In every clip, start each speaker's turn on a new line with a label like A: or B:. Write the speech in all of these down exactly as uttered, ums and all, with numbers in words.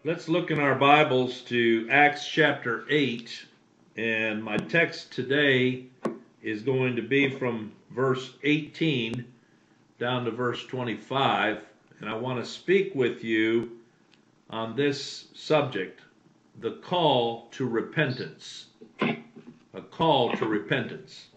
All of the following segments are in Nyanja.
A: Let's look in our Bibles to Acts chapter eight, and my text today is going to be from verse eighteen down to verse twenty-five, and I want to speak with you on this subject, the call to repentance. A call to repentance.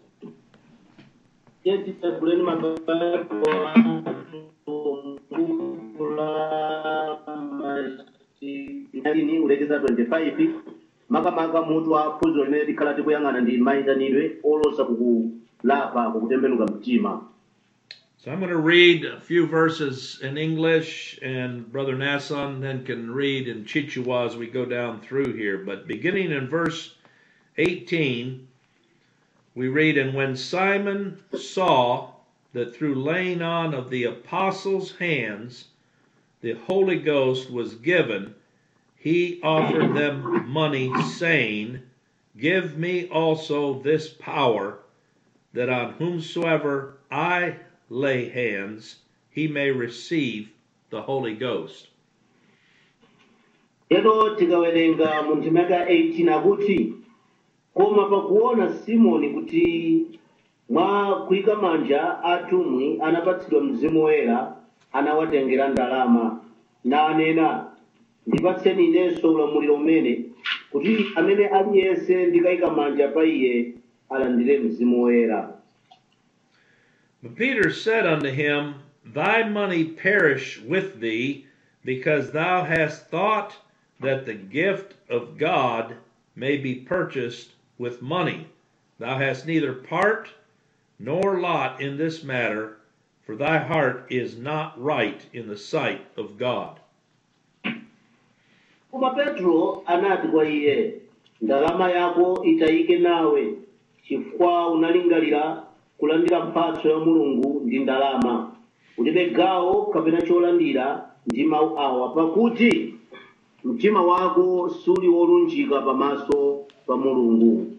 B: ulekeza twenty-five makamaka mutu wa phunziro limene likhala tikuyang'ana ndi mayitanidwe olosa kukulapa kukutembenuka mtima.
A: So I'm going to read a few verses in English, and Brother Nasson then can read in Chichewa as we go down through here. But beginning in verse eighteen, we read, "And when Simon saw that through laying on of the apostles' hands the Holy Ghost was given, he offered them money, saying, Give me also this power, that on whomsoever I lay hands, he may receive the Holy Ghost."
B: Lero tikawerenga mu ndima ya eighteen akuti, koma pakuona Simoni kuti mwa kuyika manja atumwi anapatsidwa Mzimu Woyera, anawatengera ndalama nanena, ndipatseni inenso ulamuliro umene kuti amene aliyense ndikayika manja pa iye alandire Mzimu Woyera.
A: But Peter said unto him, Thy money perish with thee, because thou hast thought that the gift of God may be purchased with money. Thou hast neither part nor lot in this matter, for thy heart is not right in the sight of God.
B: Koma Petro anati kwa iye, ndalama yako itayike nawe, chifukwa unalingalira kulandira mphatso ya Mulungu ndi ndalama. Ulibe gawo kapena cholandira ndi mawu awa, pakuti mtima wako suli wolunjika pamaso pa Mulungu.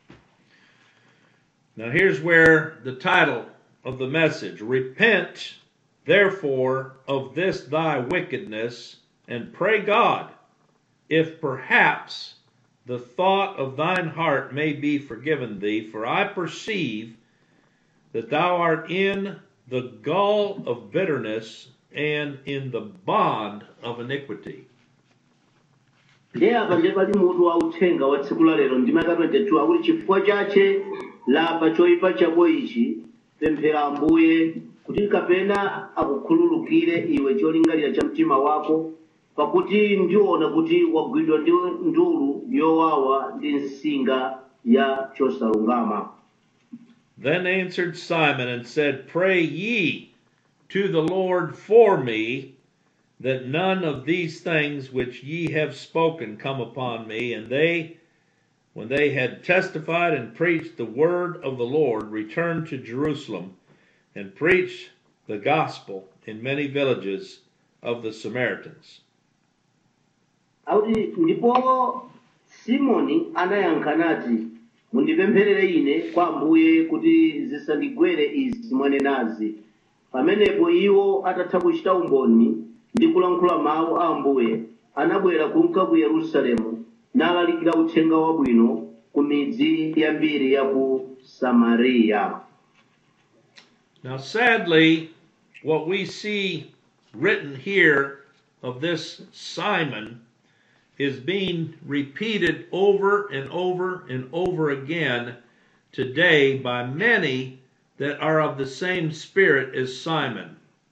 A: Now here's where the title of the message, Repent therefore of this thy wickedness, and pray God, if perhaps the thought of thine heart may be forgiven thee, for I perceive that thou art in the gall of bitterness and in the bond of iniquity.
B: Ndiye apa ndiye pali mutu wa uthenga wa tsiku la lero ndima ya twenty-two akuti chifukwa chache lapa choyipa chako ichi, pemphera Ambuye kuti kapena akukhululukire iwe cholingalira cha mtima wako, pakuti ndiona kuti wagwidwa ndi ndulu yowawa ndi nsinga ya chosalungama.
A: Then answered Simon and said, Pray ye to the Lord for me, that none of these things which ye have spoken come upon me. And they, when they had testified and preached the word of the Lord, returned to Jerusalem, and preached the gospel in many villages of the Samaritans.
B: Auti ndipo Simoni anayankha nati, mundipempherere ine kwa Ambuye kuti zisandigwere izi mwanenazi. Pamenepo iwo atatha kuchita umboni ndi kulankhula mawu a Ambuye, anabwera kunka ku Yerusalemu nalalikira uthenga wabwino ku midzi yambiri ya ku Samariya.
A: Now sadly, what we see written here of this Simon is being repeated over and over and over again today by many that are of the same spirit as Simon.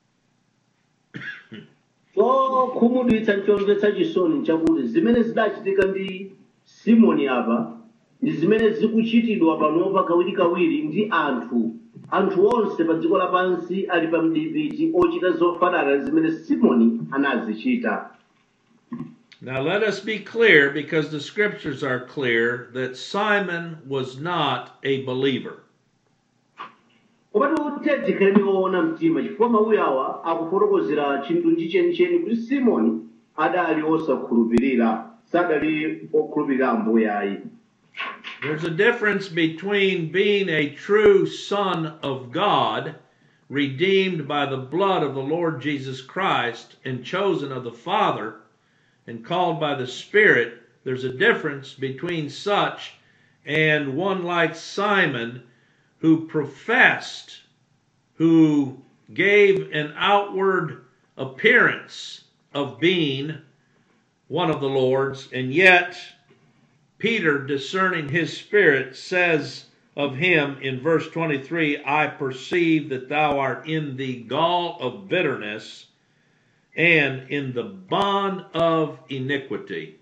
B: So khumudwitsa nchomvetsa chisoni chakuti zimene zidachitika ndi Simoni apa ndi zimene zikuchitidwa panopa kawirikawiri ndi anthu anthu onse pa dziko lapansi ali pa mdipiti ochita zofanana zimene Simoni anazichita.
A: Now let us be clear, because the scriptures are clear, that Simon was not a believer.
B: Komatu tidzikhale oona mtima chifukwa mawuyi awa akufotokozera chinthu ndi chenicheni kuti Simoni adali osakhulupirira, sadali okhulupirira Ambuye ayi.
A: There's a difference between being a true son of God, redeemed by the blood of the Lord Jesus Christ and chosen of the Father, and called by the Spirit, there's a difference between such and one like Simon, who professed, who gave an outward appearance of being one of the Lord's, and yet Peter, discerning his spirit, says of him in verse twenty-three, I perceive that thou art in the gall of bitterness and in the bond of iniquity.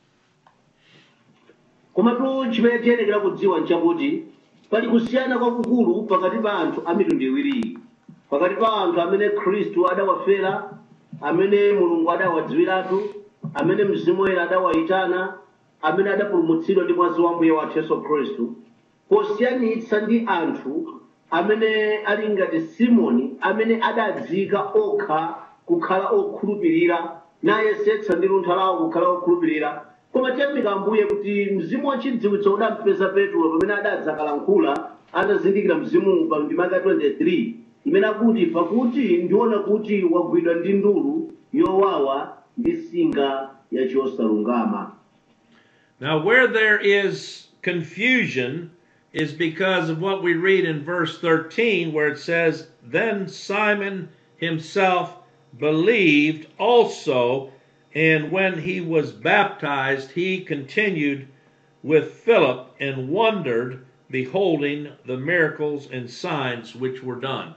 B: komatu chimene tiyenekera kudziwa nchakuti pali kusiyana kwakukulu pakati pa anthu a mitundu iwiriyi, pakati pa anthu amene khristu adawafera, amene mulungu adawadziwiratu, amene mzimu woyera adawayitana, amene adapulumutsidwa ndi mwazi wa mbuye wathu yesu khristu, posiyanitsa ndi anthu amene ali ngati simoni, amene adadzika okha kukhala okhulupirira nayesetsa ndi luntha lawo kukhala okhulupirira. Koma tiyamika Ambuye kuti mzimu wachidziwitso udampeza Petro pamene adadzakalankhula atazindikira mzimu pa ndima ya twenty-three imene akuti pakuti ndiona kuti wagwidwa ndi ndulu yowawa ndi singa yachosalungama.
A: Now, where there is confusion is because of what we read in verse thirteen, where it says, Then Simon himself believed also, and when he was baptized, he continued with Philip and wondered, beholding the miracles and signs which were done.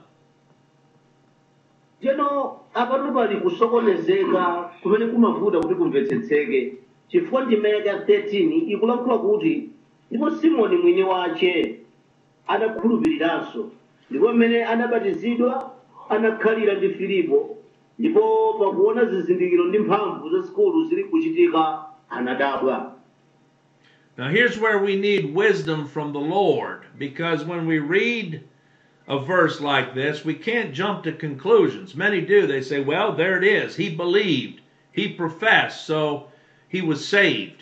B: Teno apatu pali kusokonezeka kumene kumavuta kuti kumvetsetseke, chifukwa ndime ya thirteen ikulankhula kuti ndipo Simoni mwini wace adakhulupiriranso, ndipo mmene anabatizidwa anakhalira ndi Filipo, ndipo pakuona zizindikiro ndi mphamvu zazikulu zili kuchitika anadabwa.
A: Now here's where we need wisdom from the Lord, because when we read a verse like this, we can't jump to conclusions. Many do. They say, well, there it is. He believed. He professed, so he was saved.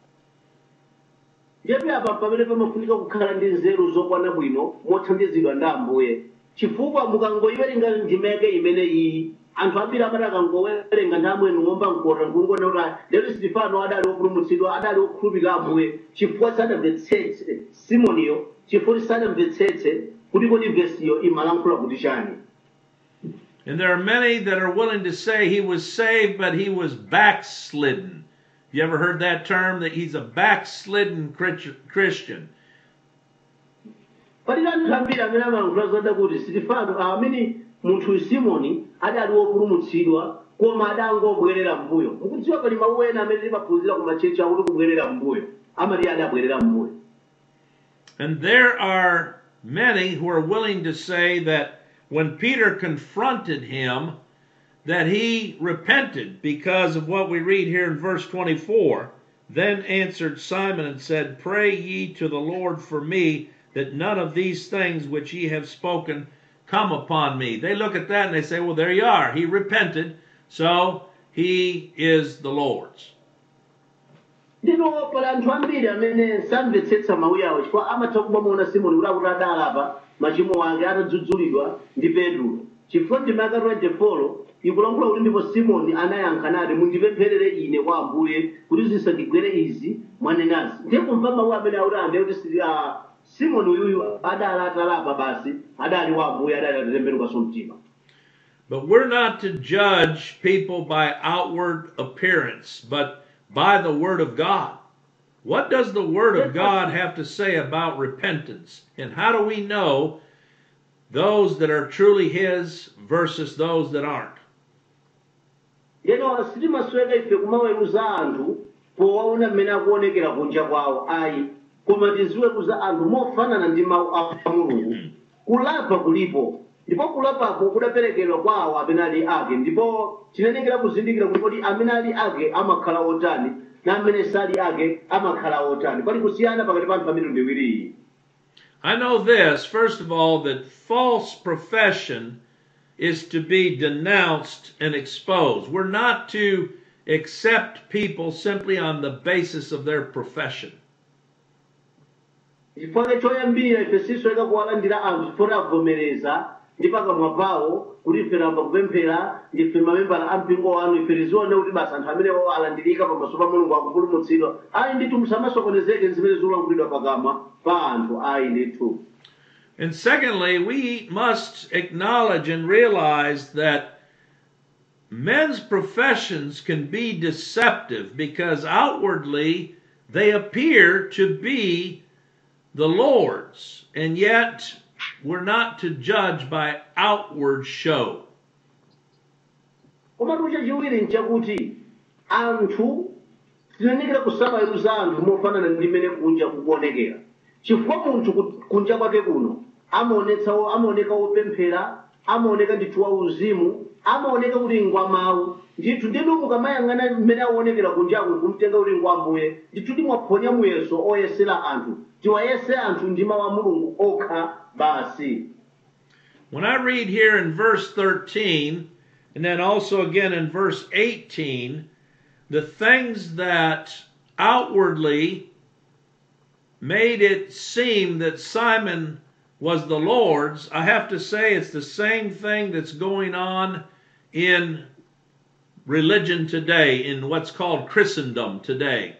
B: Ndipo apa pamene pamafunika kukhala ndi nzeru zokwana bwino mothandizidwa ndi Ambuye, chifukwa mukangoyiwerenga ndimeke imene iyi anthu ambiri amati akangowerenga nthawi inu womba mkota nkungoona kuti lero Stefano adali wopulumutsidwa, adali wokhulupirira Ambuye, chifukwa sadamvetsetse Simoniyo, chifukwa sadamvetsetse kuti kodi vesiyo imalankhula kuti chani.
A: And there are many that are willing to say he was saved, but he was backslidden. You ever heard that term, that he's a backslidden Christian?
B: Pali anthu ambiri amene amalankhula zoda kuti Stefano amene munthu Simoni adali wopulumutsidwa koma adangobwerera mbuyo. Mukudziwa pali mawu ena amene timaphunzira ku machechi akuti kubwerera mbuyo, amati adabwerera mbuyo.
A: And there are many who are willing to say that when Peter confronted him, that he repented because of what we read here in verse twenty-four. Then answered Simon and said, Pray ye to the Lord for me, that none of these things which ye have spoken come upon me. They look at that and they say, well, there you are. He repented, so he is the Lord's.
B: Ndipo pali anthu ambiri amene samvetsetsa mawu awo, chifukwa amatha kumamuona Simoni kuti akuti adalapa machimo ake atadzudzulidwa ndi Petro. Chifukwa ndime ya twenty-four ikulankhula kuti ndipo Simoni anayankha nati, mundipempherere ine kwa Ambuye kuti zisandigwere izi mwanenazi. Ndiye kumva mawu amene akuti ambe kuti Simoni uyuyu adali atalapa basi, adali wa Ambuye, adali atatembenukanso mtima.
A: But we're not to judge people by outward appearance, but by the Word of God. What does the Word of God have to say about repentance? And how do we know those that are truly His versus those that aren't?
B: Yeno sitimasweka ife kumaweruza anthu powaona mmene akuonekera kunja kwawo, ayi, koma tiziweruza anthu mofanana ndi mawu a Mulungu. Kulapa kulipo, ndipo kulapako kudaperekedwa kwa awo amene ali ake, ndipo tinenekera kuzindikira kuti kodi amene ali ake amakhala otani na amene sali ake amakhala otani. Pali kusiyana pakati pa anthu a mitundu iwiriyi.
A: I know this, first of all, that false profession is to be denounced and exposed. We're not to accept people simply on the basis of their profession.
B: Chifukwa choyambira ife sisweka kuwalandira anthu chifukwa avomereza ndi pakamwa pawo kuti ife tamba kupemphera ndife mamembala a mpingo wanu ife tizione kuti basa anthu amenewo alandirika pamaso pa mulungu akupulumutsidwa ayi ndithu musamasokonezeke zimene zikulankhulidwa pakamwa pa anthu ayi ndithu.
A: And secondly, we must acknowledge and realize that men's professions can be deceptive because outwardly they appear to be the Lord's, and yet we're not to judge by outward show.
B: Koma tucha chiwiri nchakuti anthu tinanikira kusamayuza anthu mofanana ndi mmene kunja kukuonekera. Chifukwa munthu kunja kwake kuno amaonetsawo amaoneka wopemphera, amaoneka ndithu wauzimu, amaoneka kuti ngwa mawu ndithu ndinu mukamayang'ana mmene aonekera kunjaku kumtenga kuti ngwa Ambuye ndithu timwaphonya muyeso oyesera anthu tiwayese anthu ndi mawu a Mulungu okha basi.
A: When I read here in verse thirteen, and then also again in verse eighteen, the things that outwardly made it seem that Simon was the Lord's, I have to say it's the same thing that's going on in religion today, in what's called Christendom today.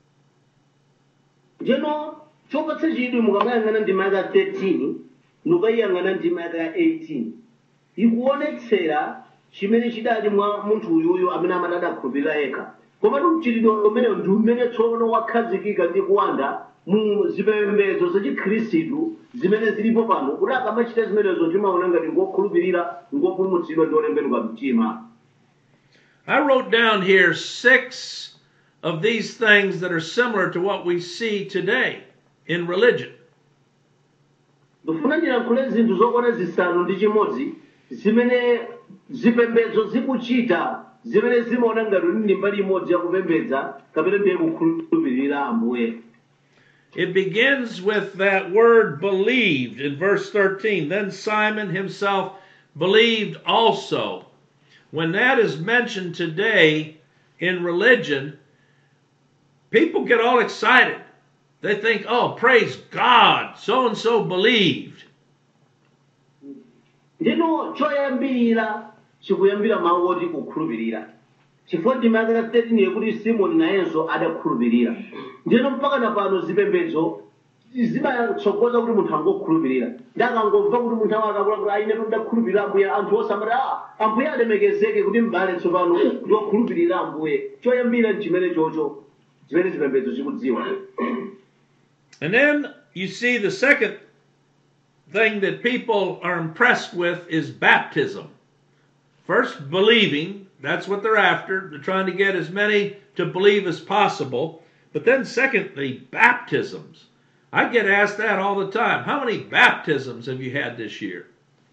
B: Jeno chopatsa chidwi mukamayang'ana ndima ya thirteen nukayang'ana ndima ya eighteen ikuonetsera chimene chidali mwa munthu uyuyu amene amati adakhulupirira yekha. Koma mchitidwe umenewu ndi umene tsono wakhazikika ndi kuwanda mu zipembedzo zachikhristu zimene zilipo pano kuti akamachita zimenezo timaona ngati ngokhulupirira ngopulumutsidwa ndi otembenuka mtima.
A: I wrote down here six of these things that are similar to what we see today in religion.
B: Ndifuna ndilankhule zinthu zokwana zisanu ndi chimodzi zimene zipembedzo zikuchita zimene zimaona ngati ndi mbali imodzi yakupembedza kapena ndiye kukhulupirira Ambuye.
A: It begins with that word believed in verse thirteen. Then Simon himself believed also. When that is mentioned today in religion, people get all excited. They think, oh, praise God, so-and-so believed.
B: Ndino choyambirira chikuyambira mawu oti kukhulupirira. Chifukwa ndima ya thirteen yekuti Simoni nayenso adakhulupirira. Ndino mpaka na pano zipembedzo zimatsogoza kuti munthu angokhulupirira. Ndakangomva kuti munthu akakula kuti aine ndakhulupirira Ambuye anthu osamati ah Ambuye alemekezeke kuti mbale tsopano ndokhulupirira Ambuye. Choyambira chimene chocho zimene zipembedzo zikudziwa.
A: And then you see the second thing that people are impressed with is baptism. First, believing. That's what they're after. They're trying to get as many to believe as possible. But then secondly, baptisms. I get asked that all the time. How many baptisms have you had this year?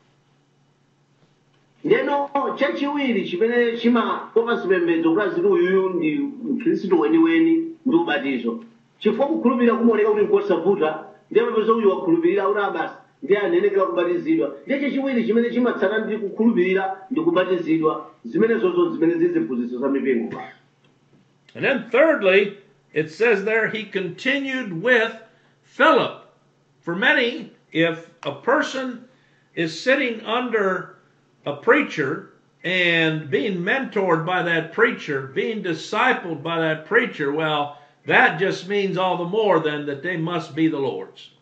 B: Ndeno chachiwiri chimene chimakopa zipembedzo kuti aziti uyuyu ndi mkhristu weniweni ndi ubatizo. Chifukwa kukhulupirira kumaoneka kuti nkosavuta ndiye mapeza uyu wakhulupirira kuti abasi ndiye anenekera kubatizidwa. Ndiye chachiwiri chimene chimatsata ndi kukhulupirira ndi kubatizidwa zimene zozo zimene ziziphunzitso za mipingo.
A: And then thirdly, it says there he continued with Philip. For many, if a person is sitting under a preacher and being mentored by that preacher, being discipled by that preacher, well, that just means all the more then that they must be the Lord's.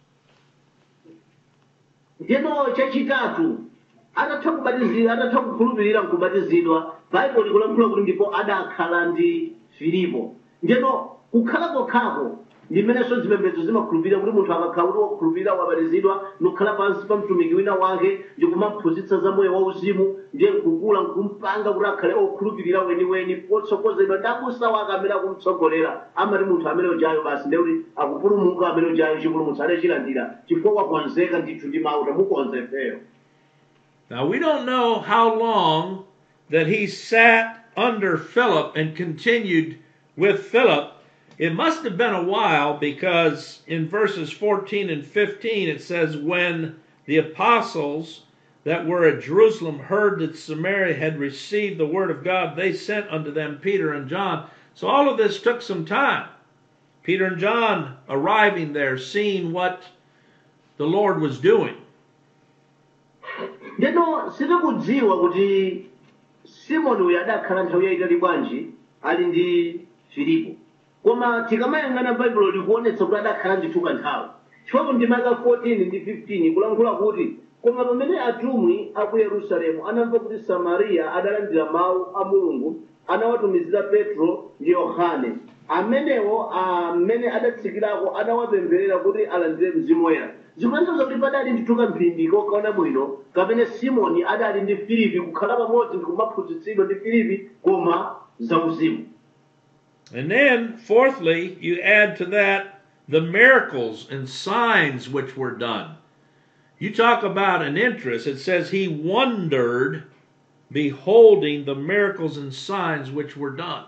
B: Ndino chachitatu atatha kubatizidwa atatha kukhulupirira kubatizidwa Bible likulankhula kuti ndipo adakhala ndi Filipo. Ndino kukhala kokhako ndimenenso zipembedzo zimakhulupirira kuti munthu akakhala kuti wakhulupirira wabatizidwa nokhala pansi pa mtumiki wina wake ndi kumaphunzitsa za moyo wauzimu ndiye nkukula nkumpanga kuti akhale okhulupirira weniweni potsogozedwa ndi abusa wake amene akumtsogolera amati munthu amene ujayo basi ndiye kuti akupulumuka amene ujayo chipulumutso adachilandira chifukwa wakonzeka ndithu ndi mawu tamukonze feyo.
A: Now we don't know how long that he sat under Philip and continued with Philip. It must have been a while, because in verses fourteen and fifteen it says, when the apostles that were at Jerusalem heard that Samaria had received the word of God, they sent unto them Peter and John. So all of this took some time. Peter and John arriving there, seeing what the Lord was doing.
B: ndeno sitikudziwa kuti simoni uyu adakhala nthawi yayitali bwanji ali ndi filipo koma tikamayang'ana baibulo likuonetsa kuti adakhala ndithu kanthawi chifukwa ndimaka fourteen ndi fifteen kulankhula kuti koma pamene atumwi a ku yerusalemu anamva kuti samariya adalandira mawu a mulungu anawatumizira petro ndi yohane amenewo amene adatsikirako anawapempherera kuti alandire mzimu woyera zikutanthauza kuti padali ndithu kamphindi kokaona bwino kapene simoni adali ndi filipi kukhala pamodzi ndi kumaphunzitsidwa ndi filipi koma zauzimu.
A: And then, fourthly, you add to that the miracles and signs which were done. You talk about an interest. It says he wondered, beholding the miracles and signs which were done.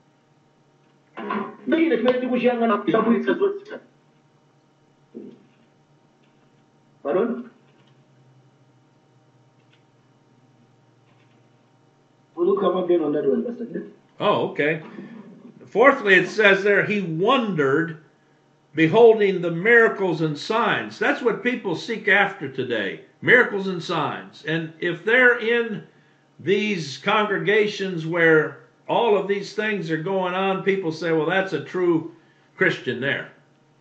B: Pardon?
A: Oh, okay. Fourthly, it says there, he wondered, beholding the miracles and signs. That's what people seek after today, miracles and signs. And if they're in these congregations where all of these things are going on, people say, well, that's a true Christian there.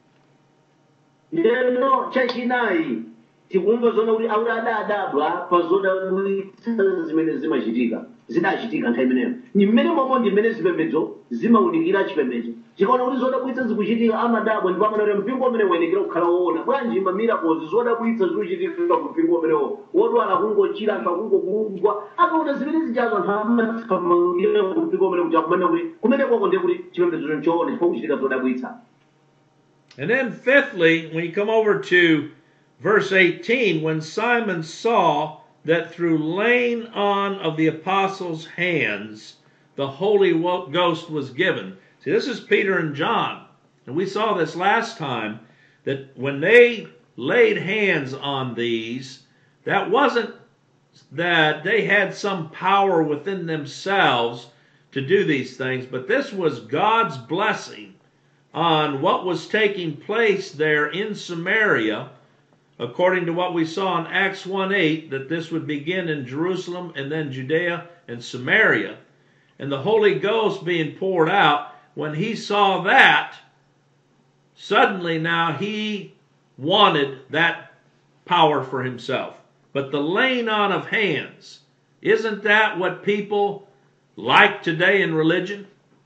B: Lero chachinayi tikumva zona kuti auri adadabwa pazodabwitsa zimene zimachitika zidachitika nthawi imeneyo ni mmene momwe ndi mmene zipembedzo zimawunikira chipembedzo chikaona kuti zodabwitsa zikuchitika amadabwa ndipo amanati mpingo umene wayenekera kukhala woona bwanji mamirakozi zodabwitsa zikuchitika ku mpingo umenewo wodwala kungochira anthu akungokugwa akaona zimene zijazo anthu amathamangira ku mpingo umene kuti akumana kuti kumene kwako ndiye kuti chipembedzo nchoona chifukwa kuchitika zodabwitsa.
A: And then fifthly, when you come over to verse eighteen, when Simon saw that through laying on of the apostles' hands, the Holy Ghost was given. See, this is Peter and John. And we saw this last time, that when they laid hands on these, that wasn't that they had some power within themselves to do these things, but this was God's blessing on what was taking place there in Samaria, according to what we saw in Acts one eight, that this would begin in Jerusalem and then Judea and Samaria. And the Holy Ghost being poured out, when he saw that, suddenly now he wanted that power for himself. But the laying on of hands, isn't that what people like today in religion?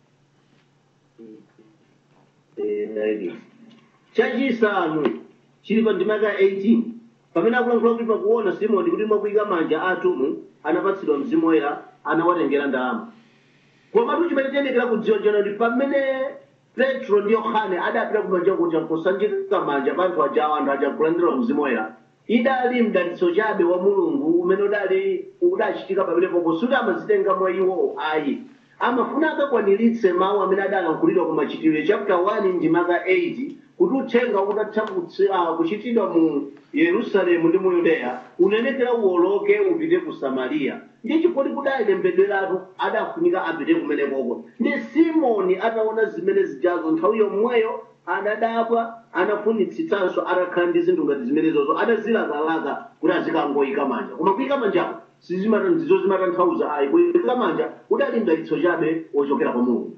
B: Chachisanu chili pa ndimaka eighteen pamene akulankhula kuti pakuona simoni kuti mwakuyika manja a atumwi anapatsidwa mzimu woyera anawatengera ndalama komatu chimene tiyenekera kudziwa njana kuti pamene petro ndi yohane adapita kumanja kuti akusanjika manja pa anthu ajawo anthu aja kulandira mzimu woyera idali mdalitso chabe wa mulungu umene udali udachitika pamenepo suti amazitenga mwa iwo ayi amafuna akakwaniritse mawu amene adalankhulidwa ku machitidwe chapter one ndimaka eight kuti uthenga utatha kuchitidwa mu yerusalemu ndi mu yudeya unenekera uwoloke upite ku samariya ndi chifukwa kudali lembedweratu adafunika apite kumenekoko ndi simoni ataona zimene zijazo nthawi yomweyo anadabwa anafunitsitsanso atakhala ndi zinthu ngati zimenezozo adazilakalaka kuti azikangoyika manja koma kuyika manjapo ndizo zimatanthauza ayi kuyika manja udali mdalitso chabe wochokera kwa mulungu.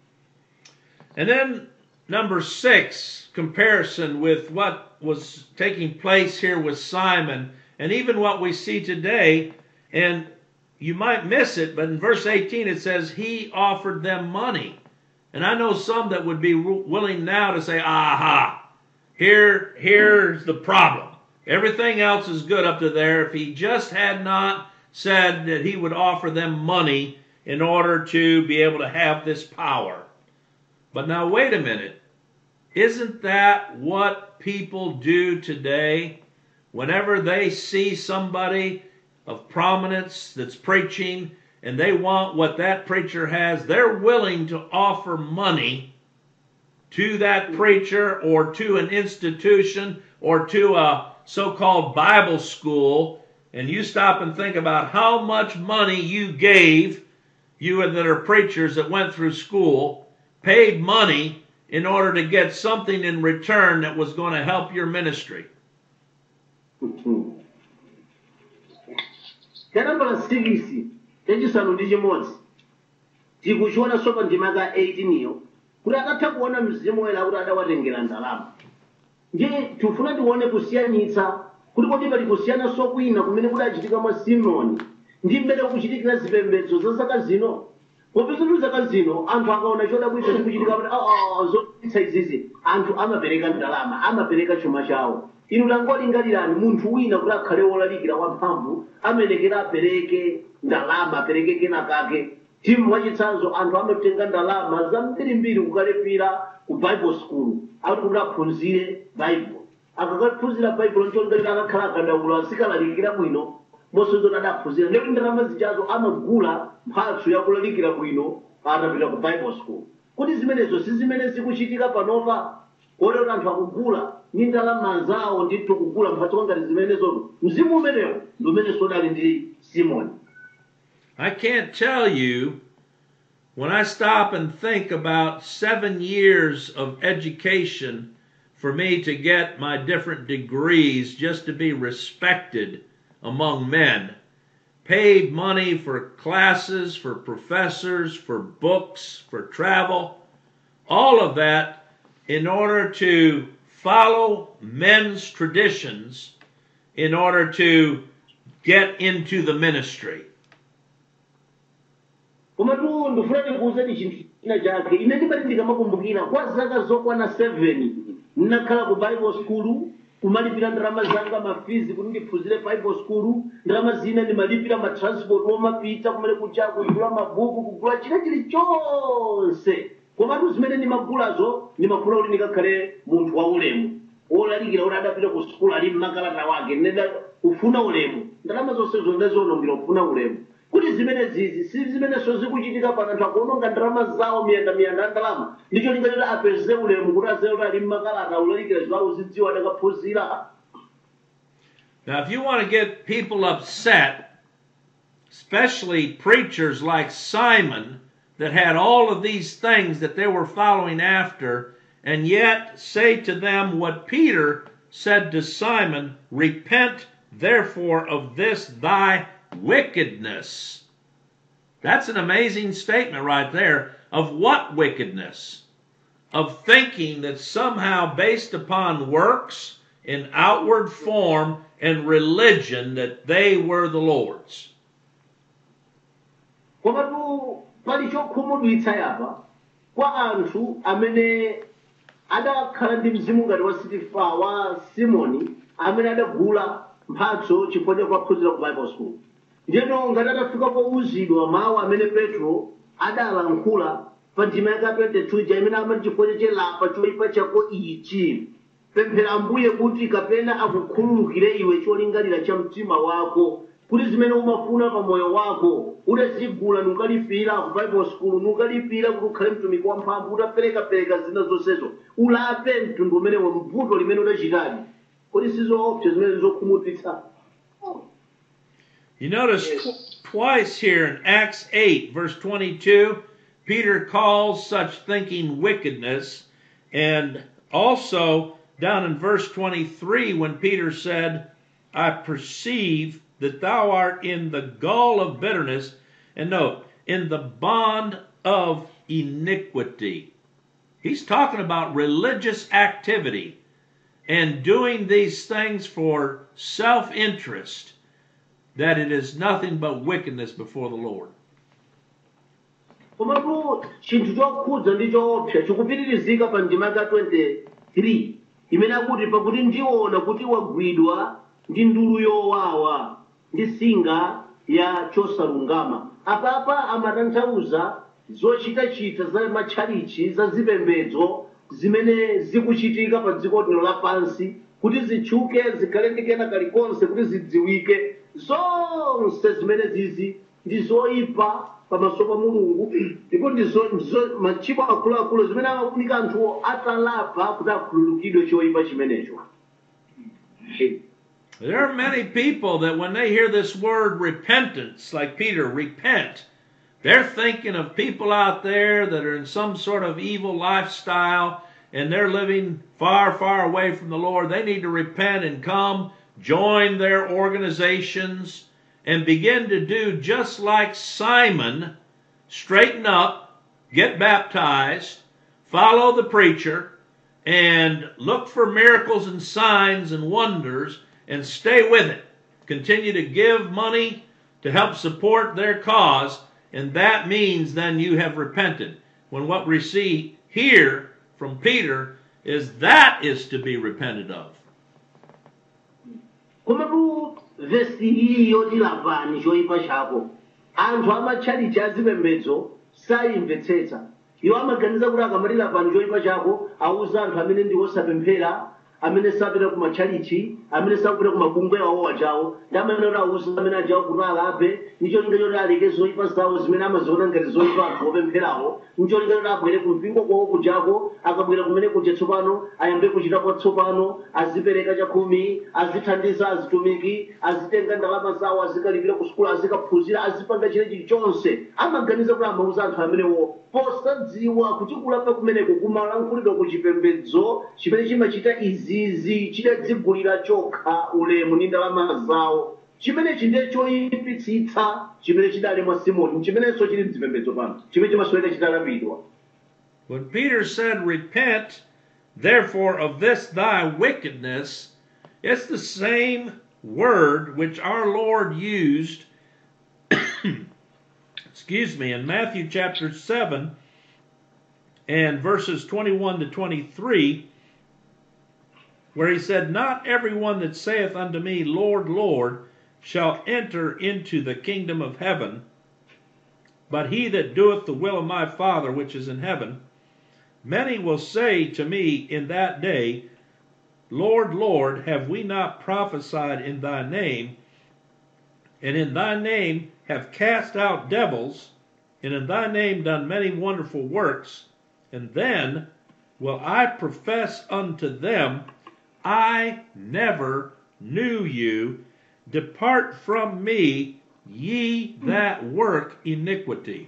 A: And then number six, comparison with what was taking place here with Simon and even what we see today. And you might miss it, but in verse eighteen it says he offered them money. And I know some that would be willing now to say, aha, here, here's the problem. Everything else is good up to there. If he just had not said that he would offer them money in order to be able to have this power. But now wait a minute. Isn't that what people do today? Whenever they see somebody of prominence that's preaching and they want what that preacher has, they're willing to offer money to that preacher or to an institution or to a so-called Bible school. And you stop and think about how much money you gave, you that are preachers that went through school, paid money in order to get something in return that was going to help your ministry.
B: cha nambala six chachisanu ndi chimodzi tikuchiona sopa ndima ka eighteen iyo kuti atatha kuona mzimu woyera kuti adawatengera ndalama. Ndiye tifuna tione kusiyanitsa kuti kodi pali kusiyana sokwina kumene kudachitika mwa Simeoni ndi mmene kuchitikira zipembedzo za zaka zino. Popeza zaka zino anthu akaona chodabwitsa chikuchitika kuti ah zodabwitsa izizi anthu amapereka ndalama amapereka chuma chawo. Inu tangolingalirani munthu wina kuti akhale wolalikira wamphamvu amenekera apereke ndalama apereke kena kake. Timu wachitsanzo anthu amatenga ndalama zambirimbiri kukalipira ku Bible school akuti kuti aphunzire Bible. Akakaphunzira Bible nchongalira akakhala akadaulo asikalalikira bwino mosonzo adaphunzira ndipo ndalama zichazo amagula mphatso yakulalikira bwino atapita ku Bible school. Kuti zimenezo si zimene zikuchitika panopa ore anthu akugula ndi ndalama zawo ndithu kugula mphatso ngati zimenezo mzimu umenewo ndi umene sodali ndi Simoni.
A: I can't tell you, when I stop and think about seven years of education for me to get my different degrees just to be respected among men, paid money for classes, for professors, for books, for travel, all of that in order to follow men's traditions in order to get into the ministry.
B: Koma tu ndifuna ndikuwuzeni chinthu china chake ine ndimati ndikamakumbukira kwa zaka zokwana seven ndinakhala ku Bible school kumalipira ndalama zanga mafizi kuti ndiphunzire Bible school ndalama zina ndimalipira ma transport omapita kumene kuja kugula mabuku kugula china chilichonse. Koma tu zimene ndimagulazo ndimagula kuti ndikakhale munthu wa ulemu wolalikira kuti adapita ku school ali mmakalata wake ndenda kufuna ulemu ndalama zonsezo ndazonongera kufuna ulemu. Kuti zimene zizi si zimene so zikuchitika pano anthu akuononga ndalama zawo miyanda miyanda ndalama ndicho lingalira apeze ulemu kuti azere kuti ali mmakalata ulalikira zawo zidziwa adakaphunzira.
A: Now, if you want to get people upset, especially preachers like Simon that had all of these things that they were following after, and yet say to them what Peter said to Simon, repent therefore of this thy wickedness. That's an amazing statement right there. Of what wickedness? Of thinking that somehow based upon works in outward form and religion that they were the Lord's.
B: Koma tu pali chokhumudwitsa yapa kwa anthu amene adakhala ndi mzimu ngati wa Sitifa wa Simoni amene adagula mphatso chifukwa chakuphunzira ku Bible school. Ndiyeno ngati atafika pouzidwa mawu amene Petro adalankhula pa ndima yaka twenty-two ija imene amati chifukwa chelapa choyipa chako ichi pemphera Ambuye kuti kapena akukhululukire iwe cholingalira cha mtima wako kuti zimene umafuna pa moyo wako udazigula nukalipira ku Bible school nukalipira kuti ukhale mtumiki wamphamvu utaperekapereka zina zonsezo ulape mtundu umene wa mvuto limene udachitali kuti sizoopsa zimene zokhumudwitsa.
A: You notice tw- twice here in Acts eight, verse twenty-two, Peter calls such thinking wickedness, and also down in verse twenty-three when Peter said, I perceive that thou art in the gall of bitterness, and note, in the bond of iniquity. He's talking about religious activity and doing these things for self-interest, that it is nothing but wickedness before the Lord.
B: Koma tu chinthu chokhudza ndi choopsa chikupitirizika pa ndima ya twenty-three imene akuti pakuti ndiona kuti wagwidwa ndi ndulu yowawa ndi singa ya chosalungama. Apapa amatanthauza zochitachita za matchalichi za zipembedzo zimene zikuchitika pa dziko lino lapansi kuti zitchuke zikhale ndi kena kalikonse kuti zidziwike. Zonse zimene zizi ndi zoyipa pamaso pa Mulungu ndipo ndizo machimo akuluakulu zimene amafunika anthuwo atalapa kuti akhululukidwe choyipa chimenecho.
A: There are many people that when they hear this word repentance, like Peter, repent, they're thinking of people out there that are in some sort of evil lifestyle and they're living far, far away from the Lord. They need to repent and come, join their organizations, and begin to do just like Simon, straighten up, get baptized, follow the preacher, and look for miracles and signs and wonders, and stay with it. Continue to give money to help support their cause, and that means then you have repented. When what we see here from Peter is that is to be repented of.
B: komatu vesi iyi yotilapani choyipa chako anthu amatchalichi azipembedzo sayimvetsetsa iwo amaganiza kuti akamatilapani choyipa chako awuza anthu amene ndi osapemphera amene sapita ku matchalichi amene sakupita ku mabungwe awo ajawo ndi amene oti awuza amene ajawo kuti alape ndicholinga choti aleke zoyipa zawo zimene amaziona ngati zoyipa anthu opempherawo ndicholinga choti abwere ku mpingo kwawo kujako akabwera kumene kuja tsopano ayambe kuchita kwatsopano azipereka chakhumi azithandiza azitumiki azitenga ndalama zawo azikalipira ku sukulu azikaphunzira azipanga chilechi chonse amaganiza kuti amauza anthu amenewo posadziwa kuti kulapa kumeneko kumalankhulidwa ku chipembedzo chimene chimachita izizi chidadzigulira chokha ulemu ndi ndalama zawo chimenechi ndiye choyipitsitsa chimene chidali mwa Simoni chimenenso chili mzipembedzo pano chimene chimasweka chitalapidwa.
A: When Peter said, "Repent, therefore, of this thy wickedness," it's the same word which our Lord used, excuse me, in Matthew chapter seven and verses twenty-one to twenty-three, where he said, "Not everyone that saith unto me, Lord, Lord, shall enter into the kingdom of heaven, but he that doeth the will of my Father which is in heaven. Many will say to me in that day, Lord, Lord, have we not prophesied in thy name, and in thy name have cast out devils, and in thy name done many wonderful works? And then will I profess unto them, I never knew you. Depart from me, ye that work iniquity."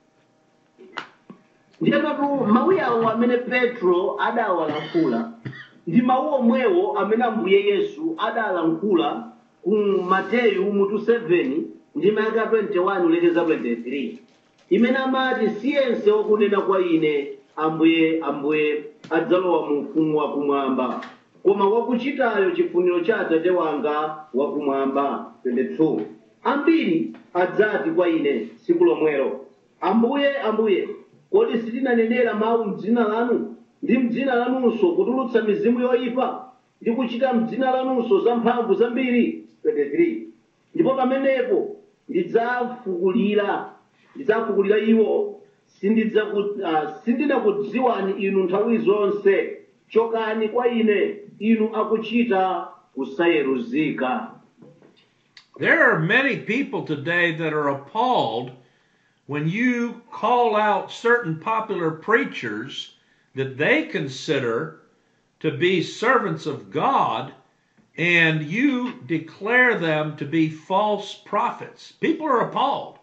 B: Ndiyatu mawu awo amene Petro adawalankhula ndi mawu omwewo amene Ambuye Yesu adalankhula ku Mateyu mutu seven ndi mayaka twenty-one kulekeza twenty-three imene amati siyense wokunena kwa ine Ambuye Ambuye adzalowa mu ufumu wakumwamba koma wakuchitayo chifuniro cha Atate wanga wakumwamba. twenty-two Ambiri adzati kwa ine tsiku lomwelo, Ambuye Ambuye, kodi sitinanenera mawu m'dzina lanu ndi m'dzina lanunso kutulutsa mizimu yoyipa ndi kuchita m'dzina lanunso zamphamvu zambiri? twenty-three Ndipo pamenepo ndidzafukulira ndidzafukulira iwo, sindinakudziwani inu nthawi zonse, chokani kwa ine inu akuchita kusayeruzika.
A: There are many people today that are appalled when you call out certain popular preachers that they consider to be servants of God, and you declare them to be false prophets. People are appalled.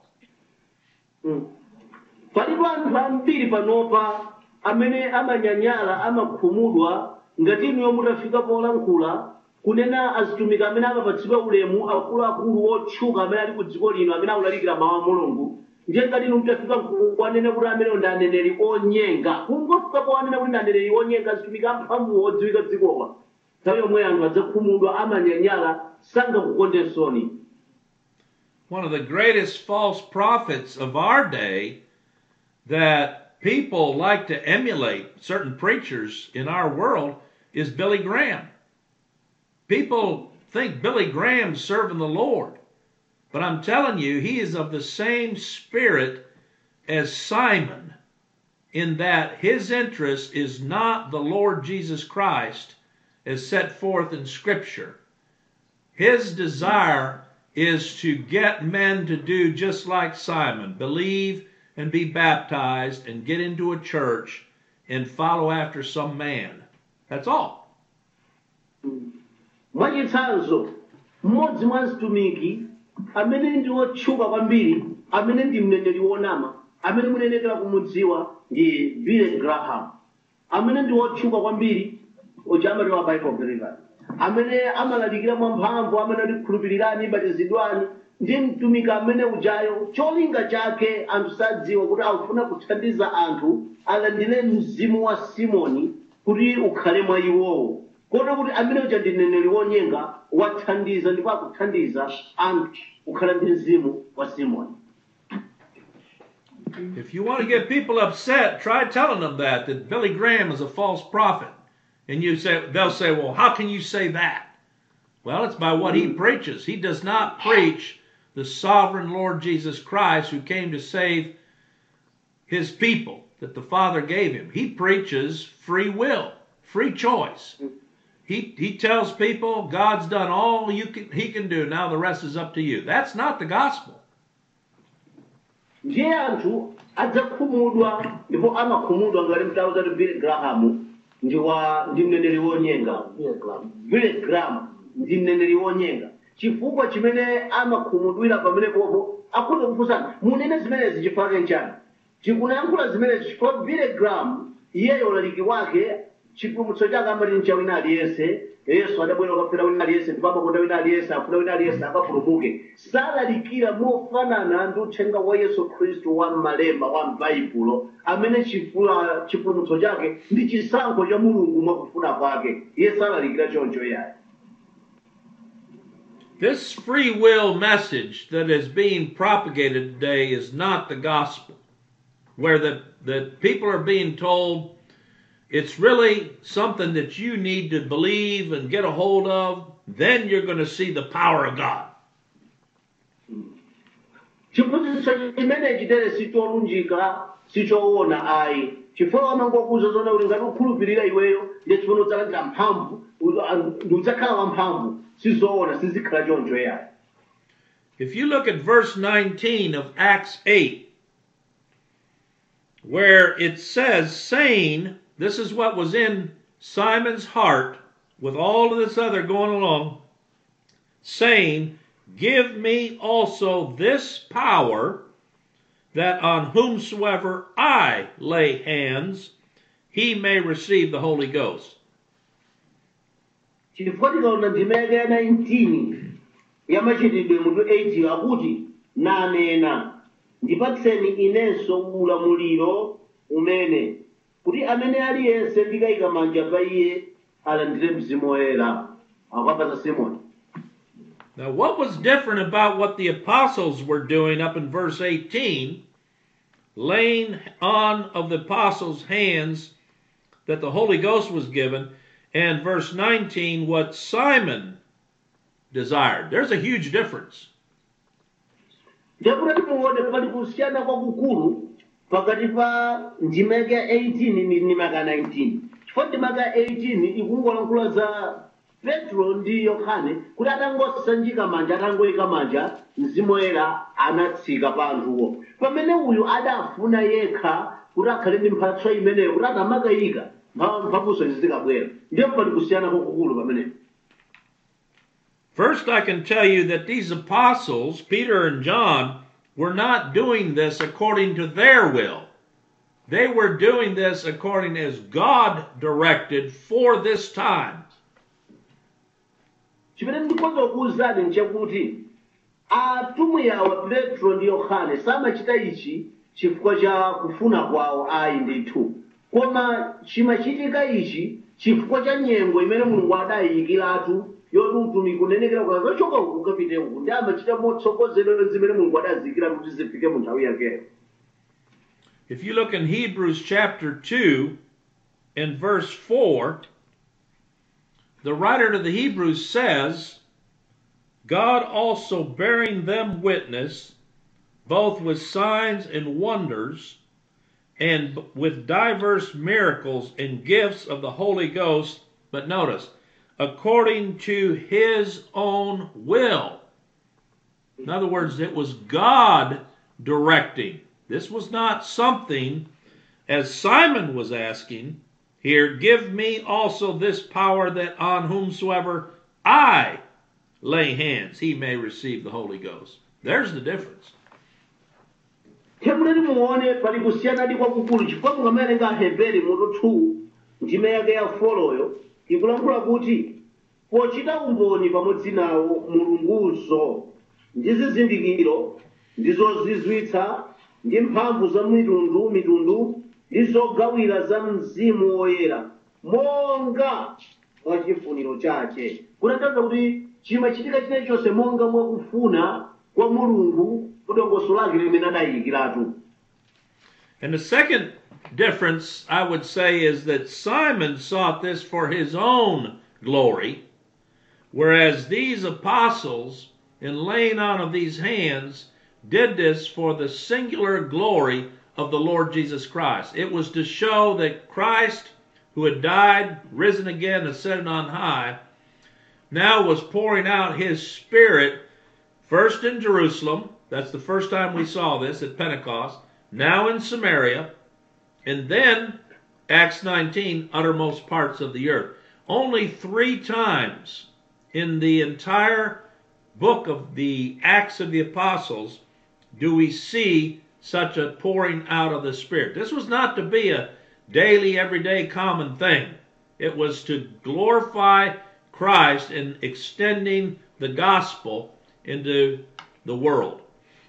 B: Palipo anthu ambiri panopa amene amanyanyala amakhumudwa ngati inu mutafika polankhula kunena azitumiki amene amapatsidwa ulemu akuluakulu otchuka amene ali ku dziko lino amene akulalikira mawu a Mulungu. Ndiye ngati inu mutafika kuwanena kuti amene ndi aneneri onyenga, kungofika powanena kuti ndi aneneri onyenga azitumiki amphamvu odziwika dzikowa, nthawi yomwe anthu adzakhumudwa amanyanyala sangakukondensoni.
A: One of the greatest false prophets of our day that people like to emulate, certain preachers in our world, is Billy Graham. People think Billy Graham's serving the Lord, but I'm telling you, he is of the same spirit as Simon, in that his interest is not the Lord Jesus Christ as set forth in Scripture. His desire is to get men to do just like Simon, believe and be baptized and get into a church and follow after some man. That's all.
B: Mwachitsanzo, mmodzi mwa azitumiki amene ndi otchuka kwambiri, amene ndi mneneri wonama, amene munenekera kumudziwa ndi Billy Graham, amene ndi otchuka kwambiri ojamati wa Bible believer, amene amalalikira mwamphamvu, amene alikhulupirirani batizidwani ndi mtumiki amene ujayo cholinga chake anthu sadziwa kuti akufuna kuthandiza anthu alandire mzimu wa Simoni kuti ukhale mwa iwowo, kotero kuti amene uja ndi mneneri wonyenga wathandiza ndipo akuthandiza anthu kukhala ndi mzimu wa Simoni.
A: If you want to get people upset, try telling them that, that Billy Graham is a false prophet. And you say, they'll say, well, how can you say that? Well, it's by what he preaches. He does not preach the sovereign Lord Jesus Christ who came to save his people that the Father gave him. He preaches free will, free choice. He, he tells people God's done all you can, he can do. Now the rest is up to you. That's not the gospel.
B: Ndiye anthu adzakhumudwa ndipo amakhumudwa ngati mtauza kuti Billy Graham ndi wa ndi mneneri wonyenga. Billy Graham ndi mneneri wonyenga chifukwa chimene amakhumudwira pamene popo akhoza kufunsana munene zimenezi chifukwa chani tikunayankhula zimenezi chifukwa Billy Graham iyeyo ulaliki wake chipulumutso chake amati ncha wina aliyense. Yesu adabwera kufera wina aliyense ndipo amakonda wina aliyense afuna wina aliyense akapulumuke. Salalikira mofanana ndi uthenga wa Yesu Khristu wa m'malemba wa m'Baibulo amene chifula chipulumutso chake ndi chisankho cha Mulungu mwakufuna kwake. Iye salalikira choncho yaye.
A: This free will message that is being propagated today is not the gospel, where the, the people are being told it's really something that you need to believe and get a hold of, then you're going to see the power of God.
B: Chiphunzitso chimene chitere sicholunjika sichoona ayi chifukwa amangokuza zona kuti ngati ukhulupirira iweyo ndiye chifukwa udzalandira mphamvu ndi udzakhala wamphamvu sizoona sizikhala choncho yayi.
A: If you look at verse nineteen of Acts eight, where it says, saying, this is what was in Simon's heart with all of this other going along, saying, give me also this power, that on whomsoever I lay hands, he may receive the Holy Ghost.
B: Chifukwa tikaona ndime ya nineteen ya machitidwe mutu eight akuti nanena ndipatseni inenso ulamuliro umene kuti amene aliyense ndikayika manja pa iye alandire mzimu woyera akapasa Simoni.
A: Now, what was different about what the apostles were doing up in verse eighteen, laying on of the apostles' hands that the Holy Ghost was given, and verse nineteen, what Simon desired? There's a huge difference.
B: Ndikuti timuone pali kusiyana kwakukulu pakati pa ndime ya eighteen ndi ndime ya nineteen. Chifukwa ndime ya eighteen ikungolankhula za Petro ndi Yohane kuti atangosanjika manja atangoyika manja mzimu woyera anatsika pa anthuwo. Pamene uyu adafuna yekha kuti akhale ndi mphatso imeneyo kuti atamakayika mphamvuso zizikabwera. Ndiye pali kusiyana kwakukulu pamenepo.
A: First, I can tell you that these apostles, Peter and John, were not doing this according to their will. They were doing this according as God directed for this time.
B: Chimene ndikhoza kuwuzani nchakuti atumwi awa Petro ndi Yohane samachita ichi chifukwa cha kufuna kwawo ayi ndithu, koma chimachitika ichi chifukwa cha nyengo imene Mulungu adayikiratu yoti utumiki unenekera kwa zochoka uku kapite uku ndi amachita motsogozedwa zimene Mulungu adazikira kuti zifike mu nthawi yakeyo.
A: If you look in Hebrews chapter two and verse four, the writer to the Hebrews says, God also bearing them witness, both with signs and wonders, and with diverse miracles and gifts of the Holy Ghost, but notice, according to his own will. In other words, it was God directing. This was not something, as Simon was asking here, give me also this power that on whomsoever I lay hands, he may receive the Holy Ghost. There's the difference.
B: Temuleni muone pali kusiyana ndi kwakukulu chifukwa mukamawerenga Aheberi mutu two ndime yake ya foloyo ikulankhula kuti pochita umboni pamodzi nawo mulunguzo ndi zizindikiro ndi zozizwitsa ndi mphamvu za mitundu mitundu ndi zogawira za mzimu woyera monga mwa chifuniro chake. Kutanthauza kuti chimachitika chilichonse monga mwakufuna kwa Mulungu kudongosolo lake limene adayikiratu.
A: And the second difference, I would say, is that Simon sought this for his own glory, whereas these apostles, in laying on of these hands, did this for the singular glory of the Lord Jesus Christ. It was to show that Christ, who had died, risen again, ascended on high, now was pouring out his Spirit, first in Jerusalem. That's the first time we saw this at Pentecost. Now in Samaria, and then, Acts nineteen, uttermost parts of the earth. Only three times in the entire book of the Acts of the Apostles do we see such a pouring out of the Spirit. This was not to be a daily, everyday, common thing. It was to glorify Christ in extending the gospel into the world.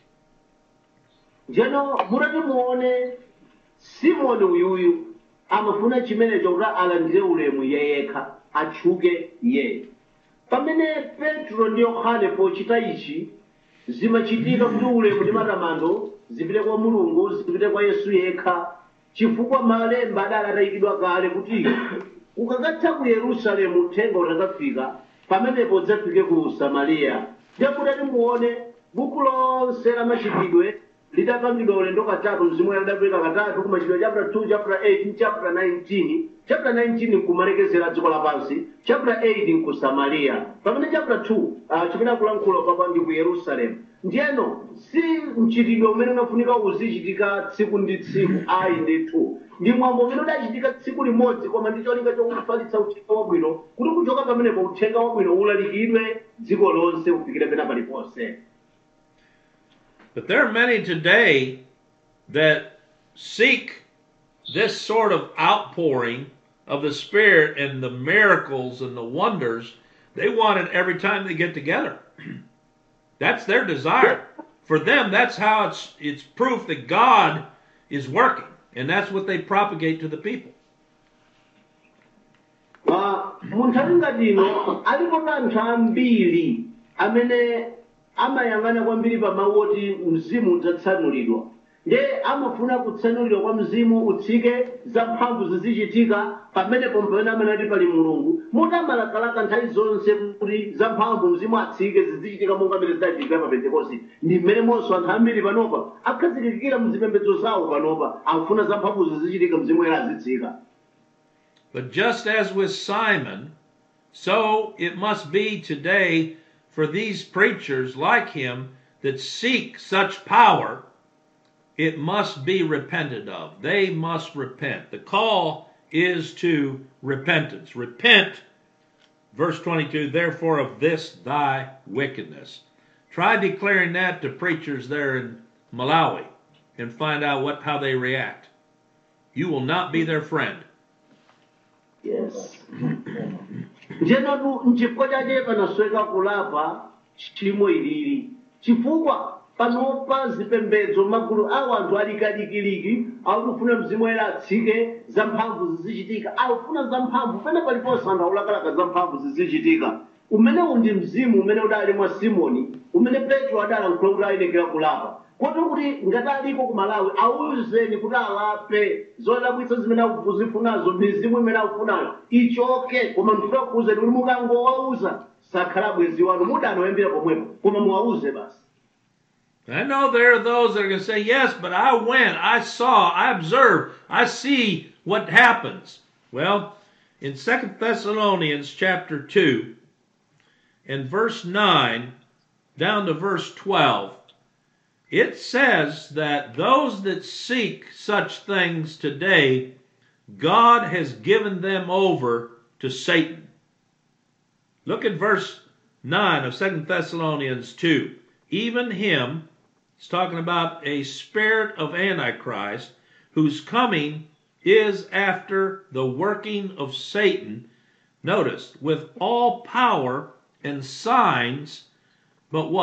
B: Jeno murati muone Simoni uyuyu amafuna chimenecho kuti alandire ulemu yekha atchuke yeye. Pamene Petro ndi Yohane pochita ichi zimachitika kuti ulemu ndi matamando zipite kwa Mulungu, zipite kwa Yesu yekha, chifukwa malemba adali atayikidwa kale kuti ukakatha ku Yerusalemu uthenga utakafika pamenepo udzafike ku Samariya. Ndiye kuti muone buku lonse la machitidwe lidapangidwa ulendo katatu, mzimu woyera adapita katatu ku Machitidwe chapter two, chapter eight, chapter nineteen. Chapter nineteen nkumalekezera dziko lapansi, chapter eight nku Samariya. Pamene chapter two uh, chimene akulankhula papa ndi ku Yerusalemu. Ndiyeno si mchitidwe umene unafunika uzichitika tsiku ndi tsiku, ayi ndithu ndi mwambo umene udachitika tsiku limodzi, koma ndi cholinga chokufalitsa uthenga wabwino kuti kuchoka pamenepo uthenga wabwino ulalikidwe dziko lonse ufikire pena paliponse.
A: But there are many today that seek this sort of outpouring of the Spirit and the miracles and the wonders. They want it every time they get together. That's their desire. For them, that's how it's it's proof that God is working. And that's what they propagate to the people.
B: Munthawi ngati ino alipo anthu ambiri amene amayang'ana kwambiri pa mawu oti mzimu udzatsanulidwa. Ndiye amafuna kutsanulidwa kwa mzimu utsike, zamphamvu zizichitika pamenepo mpamene amanati pali Mulungu. Mutamalakalaka nthawi zonse kuti zamphamvu mzimu atsike zizichitika monga mmene zidachitika pa Pentekoste. Ndi mmenemonso anthu ambiri panopa akhazikikira mzipembedzo zawo panopa akufuna zamphamvu zizichitika mzimu woyera azitsika.
A: But just as with Simon, so it must be today for these preachers like him that seek such power. It must be repented of. They must repent. The call is to repentance. Repent, verse twenty-two, therefore of this thy wickedness. Try declaring that to preachers there in Malawi and find out what how they react. You will not be their friend.
B: Yes. Njenatu nchifukwa chache panasweka kulapa chimo ilili. Chifukwa panopa zipembedzo magulu awo anthu alikadikiliki akufuna mzimu woyera atsike, zamphamvu zizichitika. Akufuna zamphamvu pena paliponse anthu akulakalaka zamphamvu zizichitika. Umenewu ndi mzimu umene udali mwa Simoni, umene Petro adalankhula kuti ayenekera kulapa. Kotero kuti ngati aliko ku Malawi awuzeni kuti alape zodabwitsa zimene akuzifunazo, mizimu imene akufunayo ichoke. Koma ndifuna kuwuzeni kuti mukangowauza sakhala bwenzi wanu, mudana oyambira pomwepo, koma muwauze basi.
A: I know there are those that are going to say, yes, but I went, I saw, I observed, I see what happens. Well, in Second Thessalonians chapter two and verse nine down to verse twelve, it says that those that seek such things today, God has given them over to Satan. Look at verse nine of Second Thessalonians two. Even him, he's talking about a spirit of Antichrist, whose coming is after the working of Satan, notice, with all power and signs, but what?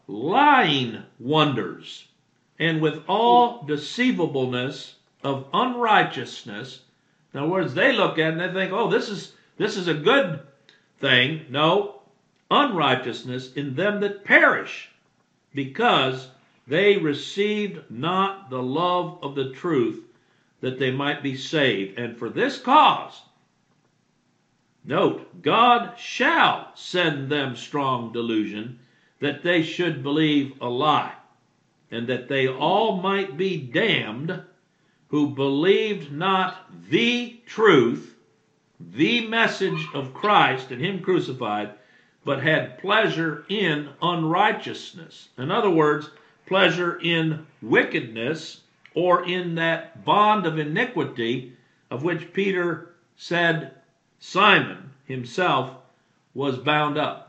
A: lying wonders, and with all deceivableness of unrighteousness. In other words, they look at it and they think, oh, this is this is a good thing. No, unrighteousness in them that perish, because they received not the love of the truth, that they might be saved. And for this cause, note, God shall send them strong delusion, that they should believe a lie, and that they all might be damned, who believed not the truth, the message of Christ and Him crucified, but had pleasure in unrighteousness. In other words, pleasure in wickedness, or in that bond of iniquity of which Peter said Simon himself was bound up.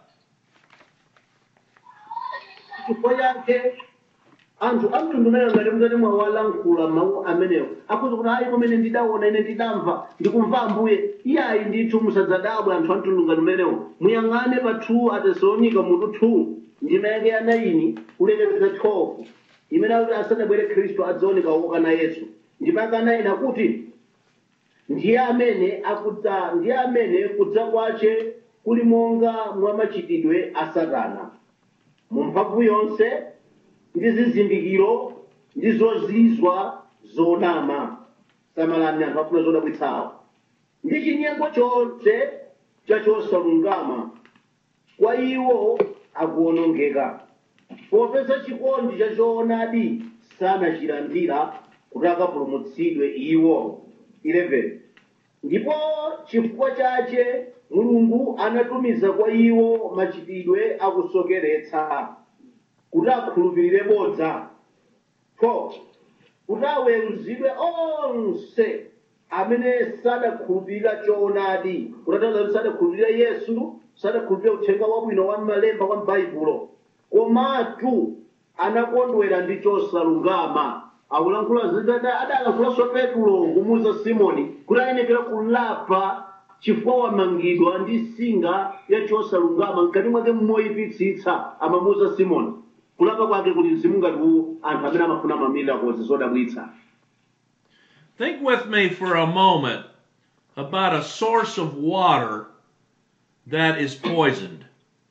B: chifukwa chake anthu amtundumeyo ngati mutati mwawalankhula mawu amenewo akuti kuti ayi pamene ndidaona ine ndidamva ndikumva Ambuye iyayi ndithu musadzadabwe anthu amtundu ngati umenewo. Muyang'ane pa two Atesalonika mutu two ndime yake ya nine kulekeza twelve imene akuti asanabwere Khristu adzaoneka wokana Yesu. Ndime yake ya nine akuti ndiye amene akudza ndiye amene kudza kwace kuli monga mwa machitidwe a Satana, mu mphamvu yonse ndi zizindikiro ndi zozizwa zonama. Samalani anthu afuna zodabwitsawo, ndi chinyengo chonse cha chosalungama kwa iwo akuwonongeka, popeza chikondi cha choonadi sanachilandira kuti akapulumutsidwe iwo. eleven Ndipo chifukwa chache Mulungu anatumiza kwa iwo machitidwe akusokeretsa kuti akhulupirire bodza. twelve Kuti aweruzidwe onse amene sadakhulupirira choonadi, kuti sadakhulupirira Yesu, sadakhulupirira uthenga wabwino wa m'malemba wa m'Baibulo, komatu anakondwera ndi chosalungama. Akulankhula zidada adalankhulaso Petulo kumuwuza Simoni kuti ayenekera kulapa chifukwa wamangidwa ndi singa ya chosalungama mkati mwake mmoyipitsitsa. Amamuwuza Simoni kulapa kwake kuti mzimu ngati uwu anthu amene amafuna mamirakozi zodabwitsa.
A: Think with me for a moment about a source of water that is poisoned.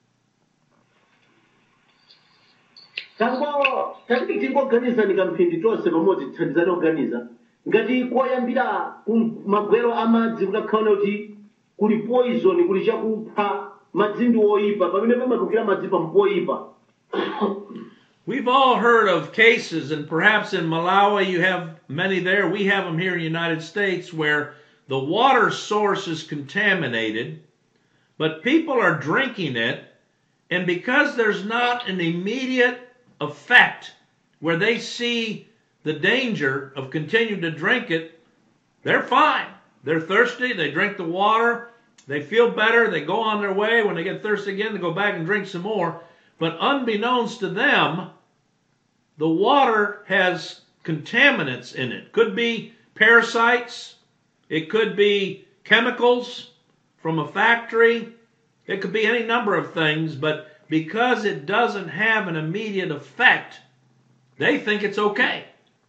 B: Tango tangi tingoganiza nikamphindi tonse pamodzi tithandizane kuganiza ngati koyambira magwero amadzi kudakhala kuti kuli poison, kuli chakupha, madzi ndi oyipa, pamene pamatukira madzi pampoyipa.
A: We've all heard of cases, and perhaps in Malawi you have many there. We have them here in the United States, where the water source is contaminated, but people are drinking it, and because there's not an immediate effect where they see the danger of continuing to drink it, they're fine. They're thirsty, they drink the water, they feel better, they go on their way. When they get thirsty again, they go back and drink some more. But unbeknownst to them, the water has contaminants in it. Could be parasites, it could be chemicals from a factory, it could be any number of things, but because it doesn't have an immediate effect, they think it's okay.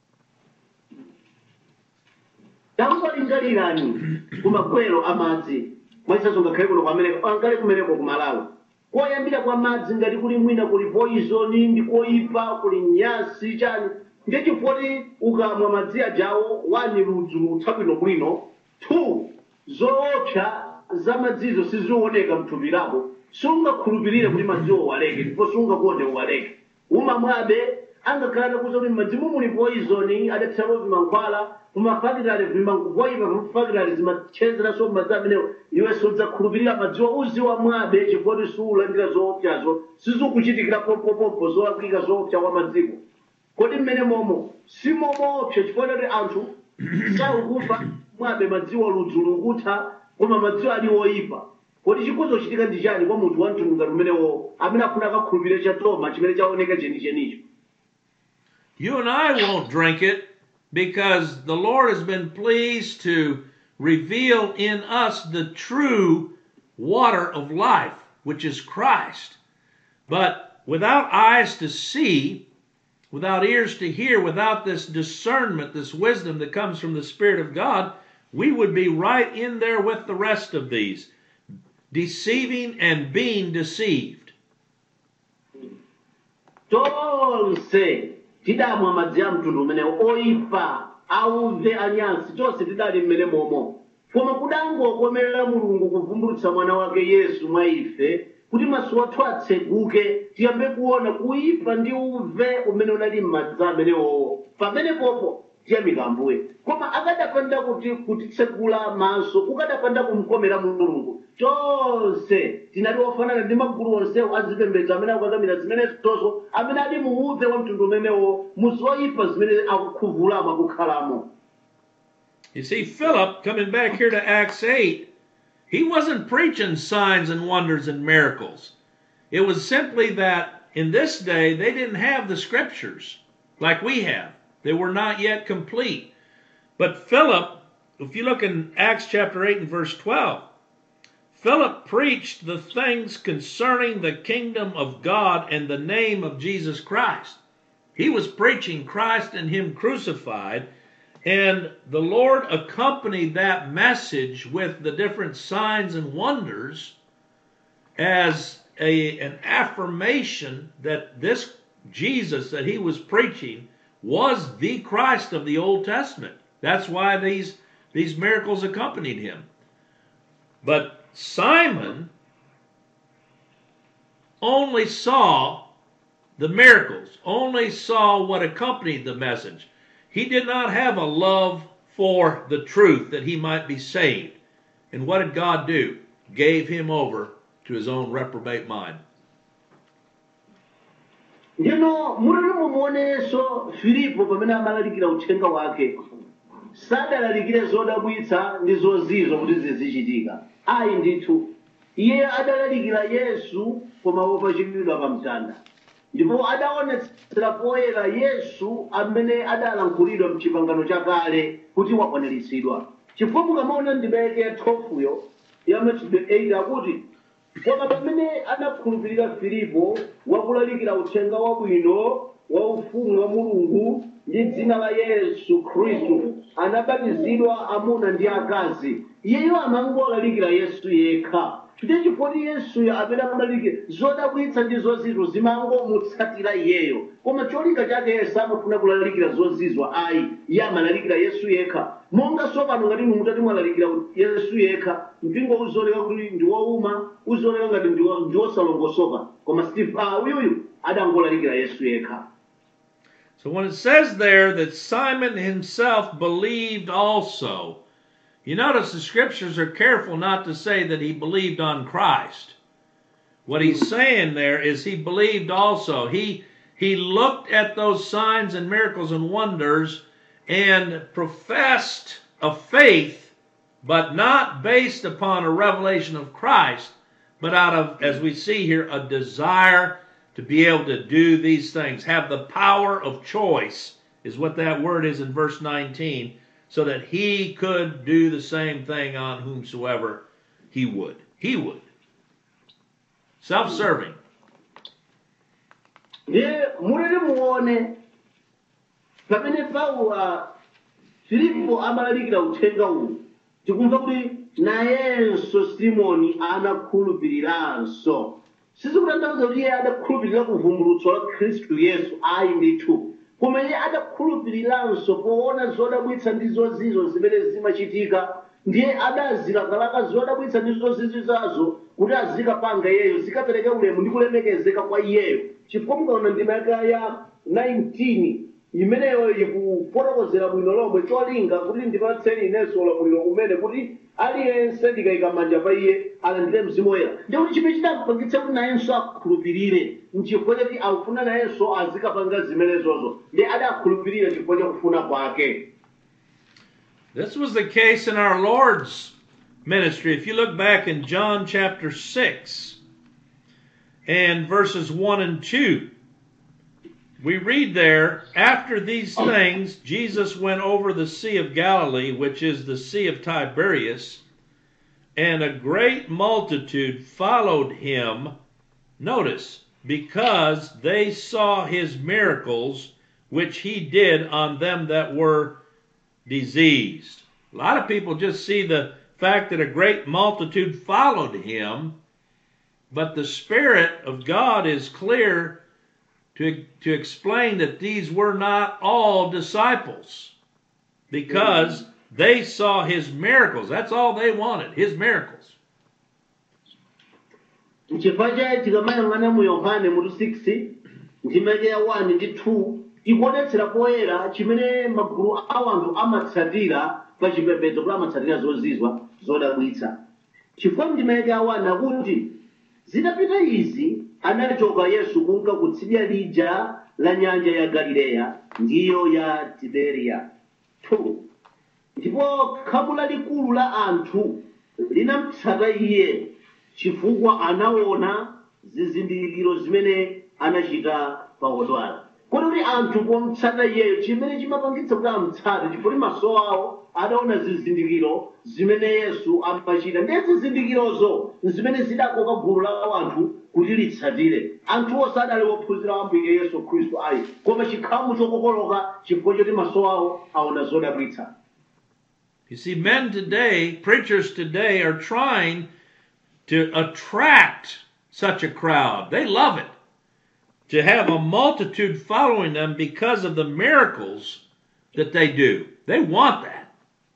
B: Tangolingalirani kumagwero amadzi mwaisazo ngakhale kuno kwameneko angale kumeneko ku Malawi. Koyambira kwa madzi ngati kuli mwina kuli poison, ndi koyipa, kuli nyasi chani, ndiye chifukwa ukamwa madzi ajawo wani ludzu lutha bwinobwino. Two, zoopsa za madzizo sizioneka mthupi lako, sungakhulupirire kuti madziwo waleke ndipo sungakonde uwaleke. Umamwabe angakhala kuza kuti madzimu muli poison, adatsalo vimankhwala kumafakitale vimankuvoyipa vimafakitale zimachenzeraso madzi amenewo, iwe sudzakhulupirira madziwo uziwa mwabe chifukwa sulandira zoopsazo, sizikuchitikira popopopo zolakwika zoopsa kwa madziko. Kodi mmene momo simomoopsa chifukwa kuti anthu sakufa mwabe madziwo ludzu lukutha koma madziwo ali oyipa. Kodi chikuzo chitika ndi chani kwa munthu wa mtundu ngati umenewo amene afuna akakhulupirire chatoma chimene chaoneka chenichenicho?
A: You and I won't drink it because the Lord has been pleased to reveal in us the true water of life, which is Christ. But without eyes to see, without ears to hear, without this discernment, this wisdom that comes from the Spirit of God, we would be right in there with the rest of these, deceiving and being deceived.
B: tonse tidamwa madzi a mtundu umenewo oyipa auve anyansi tonse tidali mmene momo koma kudangokomerera mulungu kuvumbulutsa mwana wake yesu mwa ife kuti maso athu atseguke tiyambe kuona kuyipa ndi uve umene unali m'madzi amenewo pamenepopo tiyamika Ambuye koma akadapanda kuti kutitsegula maso kukadapanda kumkomera mulungu tonse tinali ofanana ndi magulu onsewo azipembedzo amene akukakamira zimenezozo amene ali muuve wa mtundu umenewo muzoyipa zimene akukhuvulamo akukhalamo.
A: You see, Philip, coming back here to Acts eight, he wasn't preaching signs and wonders and miracles. It was simply that in this day they didn't have the scriptures like we have. They were not yet complete. But Philip, if you look in Acts chapter eight and verse twelve, Philip preached the things concerning the kingdom of God and the name of Jesus Christ. He was preaching Christ and Him crucified, and the Lord accompanied that message with the different signs and wonders as a, an affirmation that this Jesus that he was preaching was the Christ of the Old Testament. That's why these, these miracles accompanied him. But Simon only saw the miracles, only saw what accompanied the message. He did not have a love for the truth that he might be saved. And what did God do? Gave him over to his own reprobate mind.
B: Ndino muliro mumuoneso Filipo pamene amalalikira uthenga wake sadalalikire zodabwitsa ndi zozizo kuti zizichitika. Ayi ndithu iye adalalikira Yesu koma wopachikidwa pa mtanda. Ndipo adaonetsera poyera Yesu amene adalankhulidwa m'chipangano chakale kuti wakwaniritsidwa. Chifukwa mukamaona ndimeke thofuyo ya Matthew eight akuti koma pamene anakhulupirira Filipo wakulalikira uthenga wabwino wa ufumu wa Mulungu ndi dzina la Yesu Khristu anabatizidwa amuna ndi akazi. Iyeyo amangolalikira Yesu yekha. Chifukwa chifoti Yesu amene amalalikira zodabwitsa ndi zozizo zimangomutsatira iyeyo. Koma cholinga chake Yesu amafuna kulalikira zozizwa ayi iye amalalikira Yesu yekha. Monga tsopano ngati mutati mwalalikira Yesu yekha mpingo uzoleka kuti ndi wouma uzoleka ngati ndi wosalongosoka. Koma Steve ah uyuyu adangolalikira Yesu yekha.
A: So when it says there that Simon himself believed also, you notice the scriptures are careful not to say that he believed on Christ. What he's saying there is he believed also. He, he looked at those signs and miracles and wonders and professed a faith, but not based upon a revelation of Christ, but out of, as we see here, a desire to be able to do these things. Have the power of choice is what that word is in verse nineteen. So that he could do the same thing on whomsoever he would. He would. Self-serving.
B: Ndiye mulere muone pamene Paulo Filipo amalalikira uthenga uwu tikumva kuti nayenso Simoni anakhulupiriranso. Sizikutanthauza kuti iye adakhulupirira kuvumbulutso la Khristu Yesu ayi ndithu. Koma iye adakhulupiriranso poona zodabwitsa ndi zozizo zimene zimachitika ndiye adazilakalaka zodabwitsa ndi zozizizazo kuti azikapanga iyeyo zikapereka ulemu ndi kulemekezeka kwa iyeyo. Chifukwa mukaona ndima ya nineteen imeneyo ikufotokozera bwino lomwe cholinga kuti ndipatseni inenso ulamuliro umene kuti aliyense ndikayika manja pa iye alandire mzimu woyera. Ndiye kuti chimene chidamupangitsa kuti nayenso akhulupirire nchifukwa choti akufuna nayenso azikapanga zimenezozo ndiye adakhulupirira chifukwa chakufuna kwake.
A: This was the case in our Lord's ministry. If you look back in John chapter six and verses one and two, we read there, after these things, Jesus went over the Sea of Galilee, which is the Sea of Tiberias, and a great multitude followed him, notice, because they saw his miracles which he did on them that were diseased. A lot of people just see the fact that a great multitude followed him, but the Spirit of God is clear to, to explain that these were not all disciples, because they saw his miracles. That's all they wanted, his miracles.
B: N'chifukwa chake tikamayang'ana mu Yohane mutu six ndime ya one ndi two ikuonetsera poyera chimene magulu a anthu amatsatira pa chipembedzo kuti amatsatira zozizwa zodabwitsa. Chifukwa ndime ya one akuti zitapita izi anachoka Yesu kunka kutsidya lija la nyanja ya Galileya ndiyo ya Tiberia. two Ndipo khamu lalikulu la anthu linamutsata iye chifukwa anaona zizindikiro zimene anachita pa odwala. Kodi anthu pomutsata iyeyo chimene chimapangitsa kuti amutsate chifukwa maso awo adaona zizindikiro zimene Yesu amachita. Ndi zizindikirozo zimene zidakoka gulu la anthu kuti litsatire. Anthu osadali wophunzira wambike Yesu Khristu ayi, koma chikhamu chokokoloka chifukwa choti maso awo aona zodabwitsa.
A: You see, men today, preachers today, are trying to attract such a crowd. They love it, to have a multitude following them because of the miracles that they do. They want that.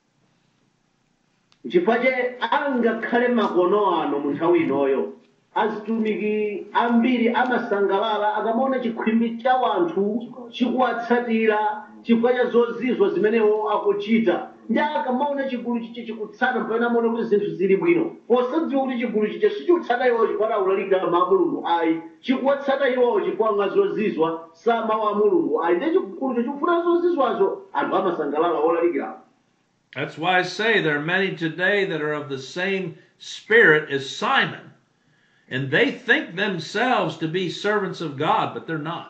B: Chifukwa angakhale makono ano mu nthawi inoyo azitumiki ambiri amasangalala akamaona chikhwimbi cha wanthu chikuwatsatira chifukwa cha zozizwa zimenewo akuchita. Ndi akamaona chigulu chiche chikutsata mpaka amaona kuti zinthu zili bwino, posadziwa kuti chigulu chiche sichikutsata iwo chifukwa akulalika mawu a Mulungu ayi, chikuwatsata iwo chifukwa zozizwa sa mawu a Mulungu ayi. Ndi chigulu chikufuna zozizwazo anthu amasangalala olalikira.
A: That's why I say there are many today that are of the same spirit as Simon, and they think themselves to be servants of God, but they're not.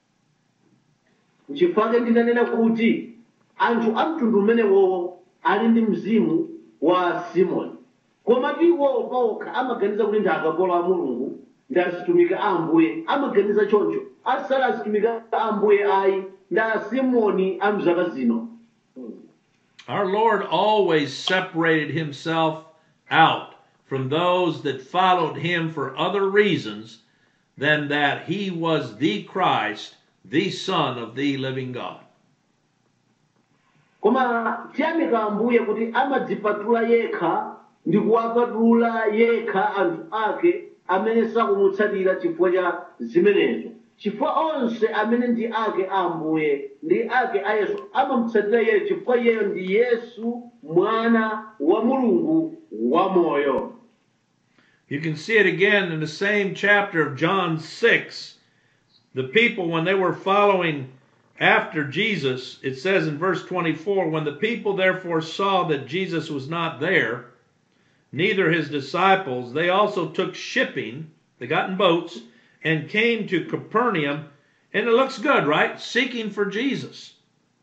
B: Chifukwa ndinanena kuti anthu amtundu umenewo ali ndi mzimu wa Simoni, koma iwo pawokha amaganiza kuti ndi akapolo a Mulungu ndi azitumiki a Ambuye. Amaganiza choncho, asali azitumiki a Ambuye ayi, ndi a Simoni a mzaka zino.
A: Our Lord always separated himself out from those that followed him for other reasons than that he was the Christ, the Son of the living God.
B: Koma tiyamika Ambuye kuti amadzipatula yekha ndi kuwapatula yekha anthu ake amene sakumutsatira chifukwa cha zimenezo. Chifukwa onse amene ndi ake a Ambuye ndi ake a Yesu amamutsatira iye chifukwa iyeyo ndi Yesu mwana wa Mulungu wamoyo.
A: You can see it again in the same chapter of John six. The people, when they were following after Jesus, it says in verse twenty-four, when the people therefore saw that Jesus was not there, neither his disciples, they also took shipping, they got in boats, and came to Capernaum. And it looks good, right? Seeking for Jesus.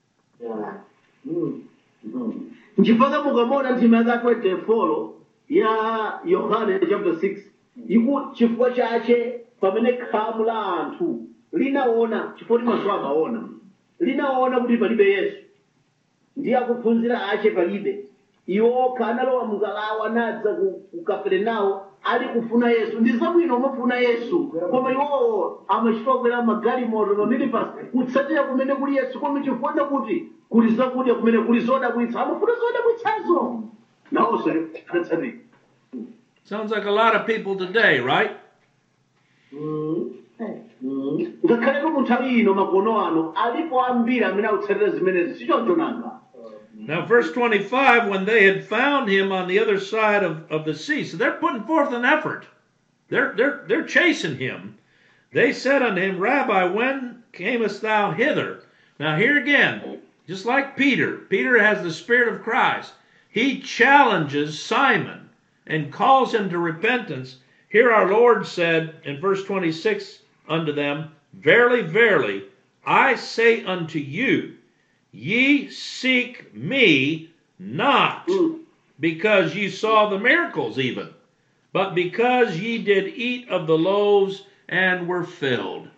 B: Nchifukwa mukamona ndime ya twenty-four ya Yohane chapter six, iku chifukwa chache pamene khamu la anthu linaona, chifukwa maso amaona, linaona kuti palibe Yesu ndi akuphunzira ache palibe, iwo kanalowa mukalawa nadza ku Kaperenawo ali kufuna Yesu. Ndi zabwino umafuna Yesu, koma iwo amachitokera magalimoto maminibasi kutsatira kumene kuli Yesu, koma chifukwa kuti kuli zakudya kumene kuli zodabwitsa, amafuna zodabwitsazo nawonso atsatira.
A: Sounds like a lot of people today, right?
B: Ngakhale mu nthawi ino makono ano alipo ambiri amene akutsatira zimenezi, sichoncho nanga.
A: Now, verse twenty-five, when they had found him on the other side of, of the sea, so they're putting forth an effort. They're, they're, they're chasing him. They said unto him, Rabbi, when camest thou hither? Now, here again, just like Peter, Peter has the Spirit of Christ. He challenges Simon and calls him to repentance. Here our Lord said in verse twenty-six unto them, Verily, verily, I say unto you, ye seek me not because ye saw the miracles even, but because ye did eat of the loaves and were filled.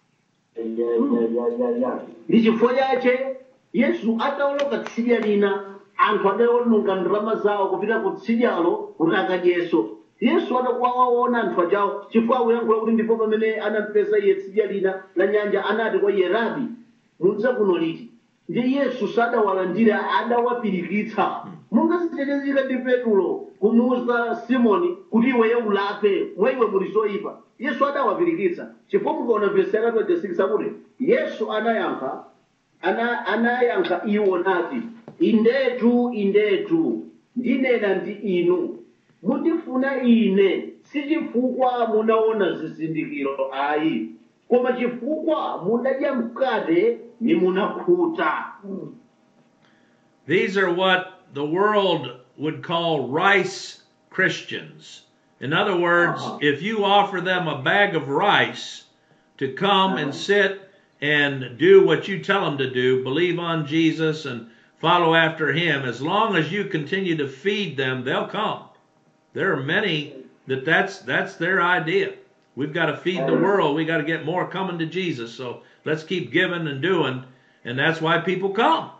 B: Ndi chifukwa chache Yesu atawoloka tsidya lina anthu adawononga ndalama zawo kupita ku tsidyalo kuti akadyenso. Yesu atawaona anthu ajawo chifukwa akuyankhula kuti ndipo pamene anampeza iye tsidya lina la nyanja anati kwa iye, Rabi, mudza kuno liti? Ndi Yesu sadawalandira, adawapirikitsa. Monga zitetezeka ndi Petulo kumuwuza Simoni kuti iweyo ulape mwa iwe muli zoyipa. Yesu adawapirikitsa. Chifukwa mukaona vesi ya twenty-six akuti Yesu anayankha ana anayankha iwo nati, indetu indetu ndinena ndi inu, mundifuna ine si chifukwa munaona zizindikiro ayi, koma chifukwa munadya mkate ni munakhuta.
A: These are what the world would call rice Christians. In other words, uh-huh. if you offer them a bag of rice to come uh-huh. and sit and do what you tell them to do, believe on Jesus and follow after him, as long as you continue to feed them, they'll come. There are many that that's, that's their idea. We've got to feed the world. We got to get more coming to Jesus. So let's keep giving and doing. And that's why people come.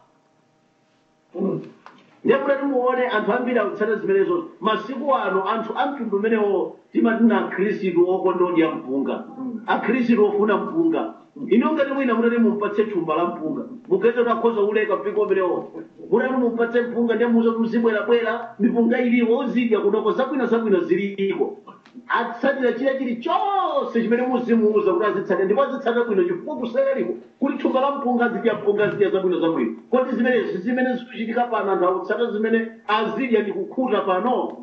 B: Ndiyakula muone anthu ambiri akutsata zimenezo masiku ano anthu amtundu umenewo timatina akhristu okondodya mpunga, akhristu ofuna mpunga. Ino ngati mwina mutati mumpatse thumba la mpunga mugeze kuti akhoza kuleka mpingo umenewo, mutati mumpatse mpunga ndiye muza muzibwerabwera mipunga iliwo uzidya kunoko zabwino zabwino ziliko, atsatira chile chili chonse chimene muzimuuza kuti azitsate ndipo azitsata bwino chifukwa kusayaliko kuti thumba la mpunga azidya mpunga azidya zabwino zabwino. Kodi zimene zimene zikuchitika pano anthu akutsata zimene azidya ndi kukhuta pano.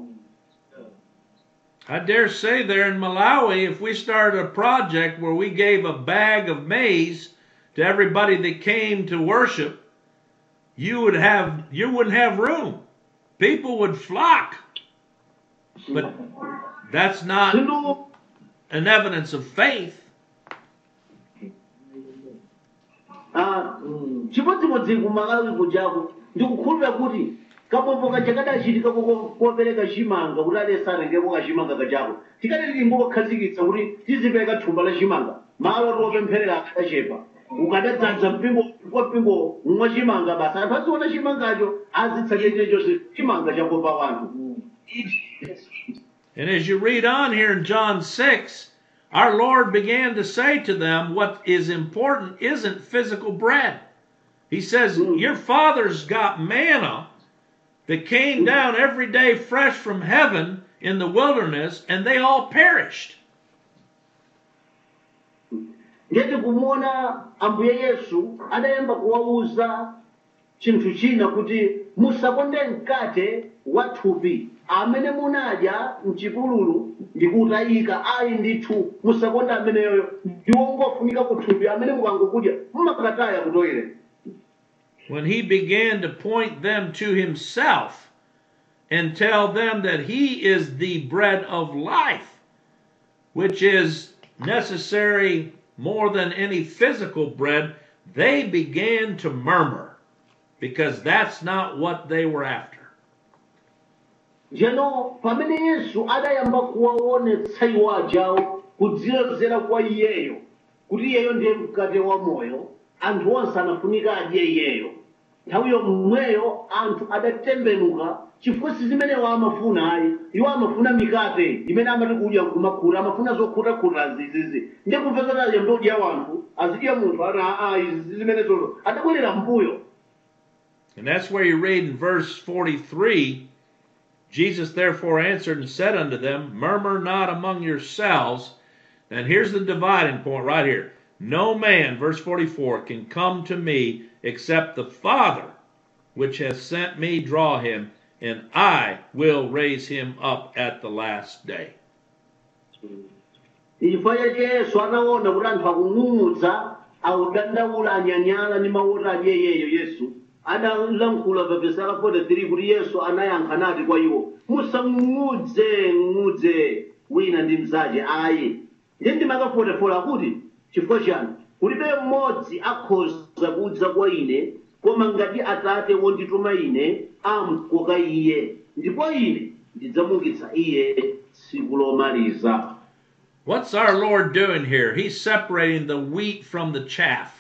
A: I dare say there in Malawi, if we started a project where we gave a bag of maize to everybody that came to worship, you would have you wouldn't have room. People would flock. But that's not an evidence of faith.
B: Chimodzimodzi ku Malawi kujako ndikukhulupirira kuti kapombo kachakadachitika kopereka chimanga kuti alesarengepo kachimanga kachako tikati tingokhazikitsa kuti tizipereka thumba la chimanga malo topempherera akachepa ukadadzadza mpingo kwa mpingo mwa chimanga basa anthu aziona chimangacho azitsatire chonse chimanga chakopa wanthu.
A: And as you read on here in John six, our Lord began to say to them, what is important isn't physical bread. He says, mm. your fathers got manna that came down every day fresh from heaven in the wilderness, and they all perished.
B: Ngeti kumuona Ambuye Yesu adayamba kuwauza chinthu china kuti musakonde mkate wa thupi amene munadya mchipululu ndi kutayika ayi ndithu musakonda ameneyo ndiwo ngofunika kuthupi amene mukangokudya mmakataya kutoyere.
A: When he began to point them to himself and tell them that he is the bread of life, which is necessary more than any physical bread, they began to murmur because that's not what they were after.
B: Jeno pamene Yesu adayamba kuwaonetsa iwo ajawo kudziwezera kwa iyeyo kuti iyeyo ndiye mkate wa moyo, anthu onse anafunika adye iyeyo. Nthawi yomweyo anthu adatembenuka chifukwa si zimene iwo amafuna ayi, iwo amafuna mikate imene amati kudya kumakhuta, amafuna zokhutakhuta zizizi. Ndiye kumvesa kuti ayamba kudya wanthu azidya munthu ana a izi zimene zozo adabwerera mbuyo.
A: And that's where you read in verse forty-three, Jesus therefore answered and said unto them, murmur not among yourselves. And here's the dividing point right here. No man, verse forty-four, can come to me except the Father which has sent me draw him, and I will raise him up at the last day.
B: Chifukwa Yesu anaona kuti anthu akung'ung'udza akudandaula anyanyala ndi mawu ake iyeyo Yesu adalankhula pa vesi la forty-three kuti Yesu anayankha nati kwa iwo, musang'ung'udze ng'udze wina ndi mnzake ayi. Ndiye ndimaka forty-four akuti chifukwa chani kulibe mmodzi akhoza kudza kwa ine koma ngati Atate wondituma ine amkoka iye, ndipo ine ndidzamuukitsa iye tsiku lomaliza.
A: What's our Lord doing here? He's separating the wheat from the chaff.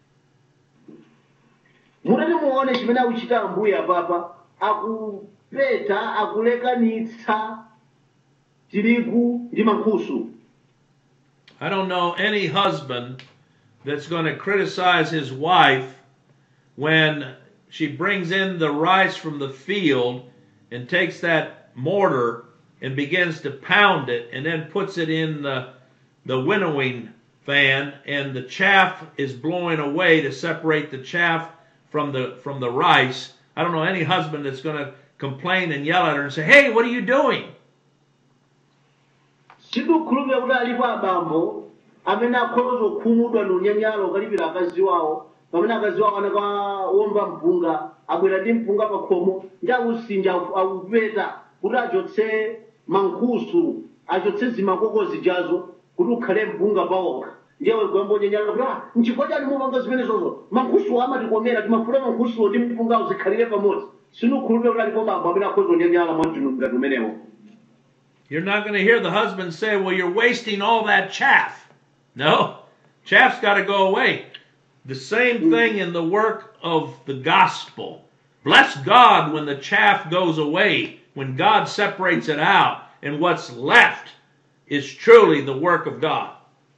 B: mutati muone chimene akuchita ambuye apapa akupeta akulekanitsa tirigu ndi mankhusu.
A: I don't know any husband that's going to criticize his wife when she brings in the rice from the field and takes that mortar and begins to pound it and then puts it in the, the winnowing fan, and the chaff is blowing away to separate the chaff from the from the rice. I don't know any husband that's going to complain and yell at her and say, "Hey, what are you doing?"
B: Sindikukhulupirira kuti alipo abambo amene akhoza kukhumudwa nunyanyalo kalipira akazi wawo pamene akazi wawo anakawomba mpunga abwera ndi mpunga pa khomo ndi akusinja akupeta kuti achotse mankhusu achotse zimakokozi jazo kuti ukhale mpunga pawokha. Ndiye kwembo nyanyalo kuti ah nchifukwa chani mumanga zimene zozo mankhusu amatikomera timafuna mankhusu ndi mpunga uzikhalire pamodzi. Sindikukhulupirira kuti alipo abambo amene akhoza kunyanyala mwanthu ngati umenewo.
A: You're not going to hear the husband say, "Well, you're wasting all that chaff." No, chaff's got to go away. The same thing in the work of the gospel. Bless God when the chaff goes away, when God separates it out, and what's left is truly the work of God.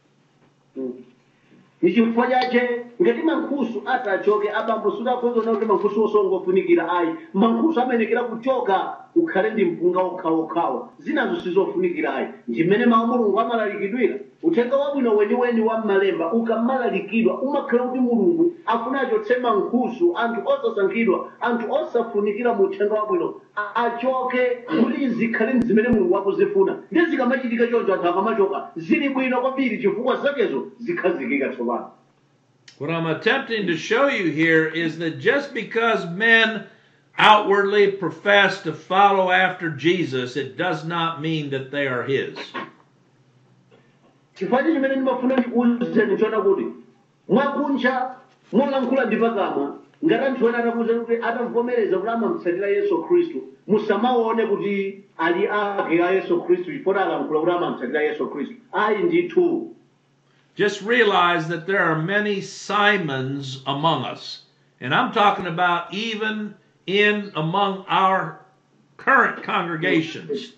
B: Nichifukwa chache ngati mankhusu atachoke abambo sudakhoza kuti mankhusu osongofunikira ayi mankhusu amenekera kuchoka ukhale ndi mpunga okhaokhawo zinazo sizofunikira ayi ndimene mawu mulungu amalalikidwira uthenga wabwino weniweni wa m'malemba ukamalalikidwa umakhala kuti mulungu afuna achotse mankhusu anthu osasankhidwa anthu osafunikira mu uthenga wabwino achoke kuti zikhale zimene mulungu wakuzifuna ndi zikamachitika choncho anthu akamachoka zili bwino kwambiri chifukwa zakezo zikhazikika tsopano.
A: What I'm attempting to show you here is that just because men outwardly profess to follow after Jesus, it does not mean that they are his.
B: Chifukwa chimene ndimafuna ndikuwuzeni chona kuti mwakunja molankhula ndi pakamwa ngati anthu ena atakuwuzeni kuti atavomereza kuti amamutsatira Yesu Khristu musamaone kuti ali ake a Yesu Khristu chifukwa alankhula kuti amamutsatira Yesu Khristu ayi ndithu.
A: Just realize that there are many Simons among us. And I'm talking about even in among our current congregations.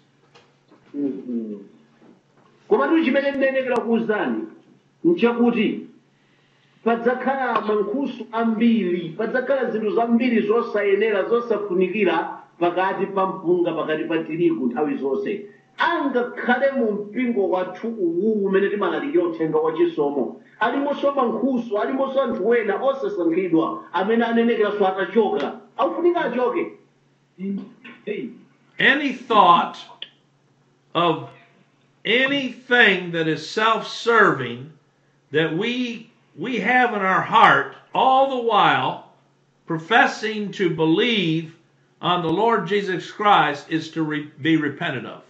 B: Koma ndi chimene ndinenekera kuwuzani nchakuti padzakhala mankhusu ambiri padzakhala zinthu zambiri zosayenera zosafunikira pakati pa mpunga pakati pa tirigu nthawi zonse angakhale mu mpingo wathu uwu umene timalalikira uthenga wachisomo alimonso mankhusu alimonso anthu wena osasankhidwa amene anenekeranso atachoka akufunika achoke.
A: Any thought of anything that is self-serving that we we have in our heart all the while professing to believe on the Lord Jesus Christ is to re, be repented of.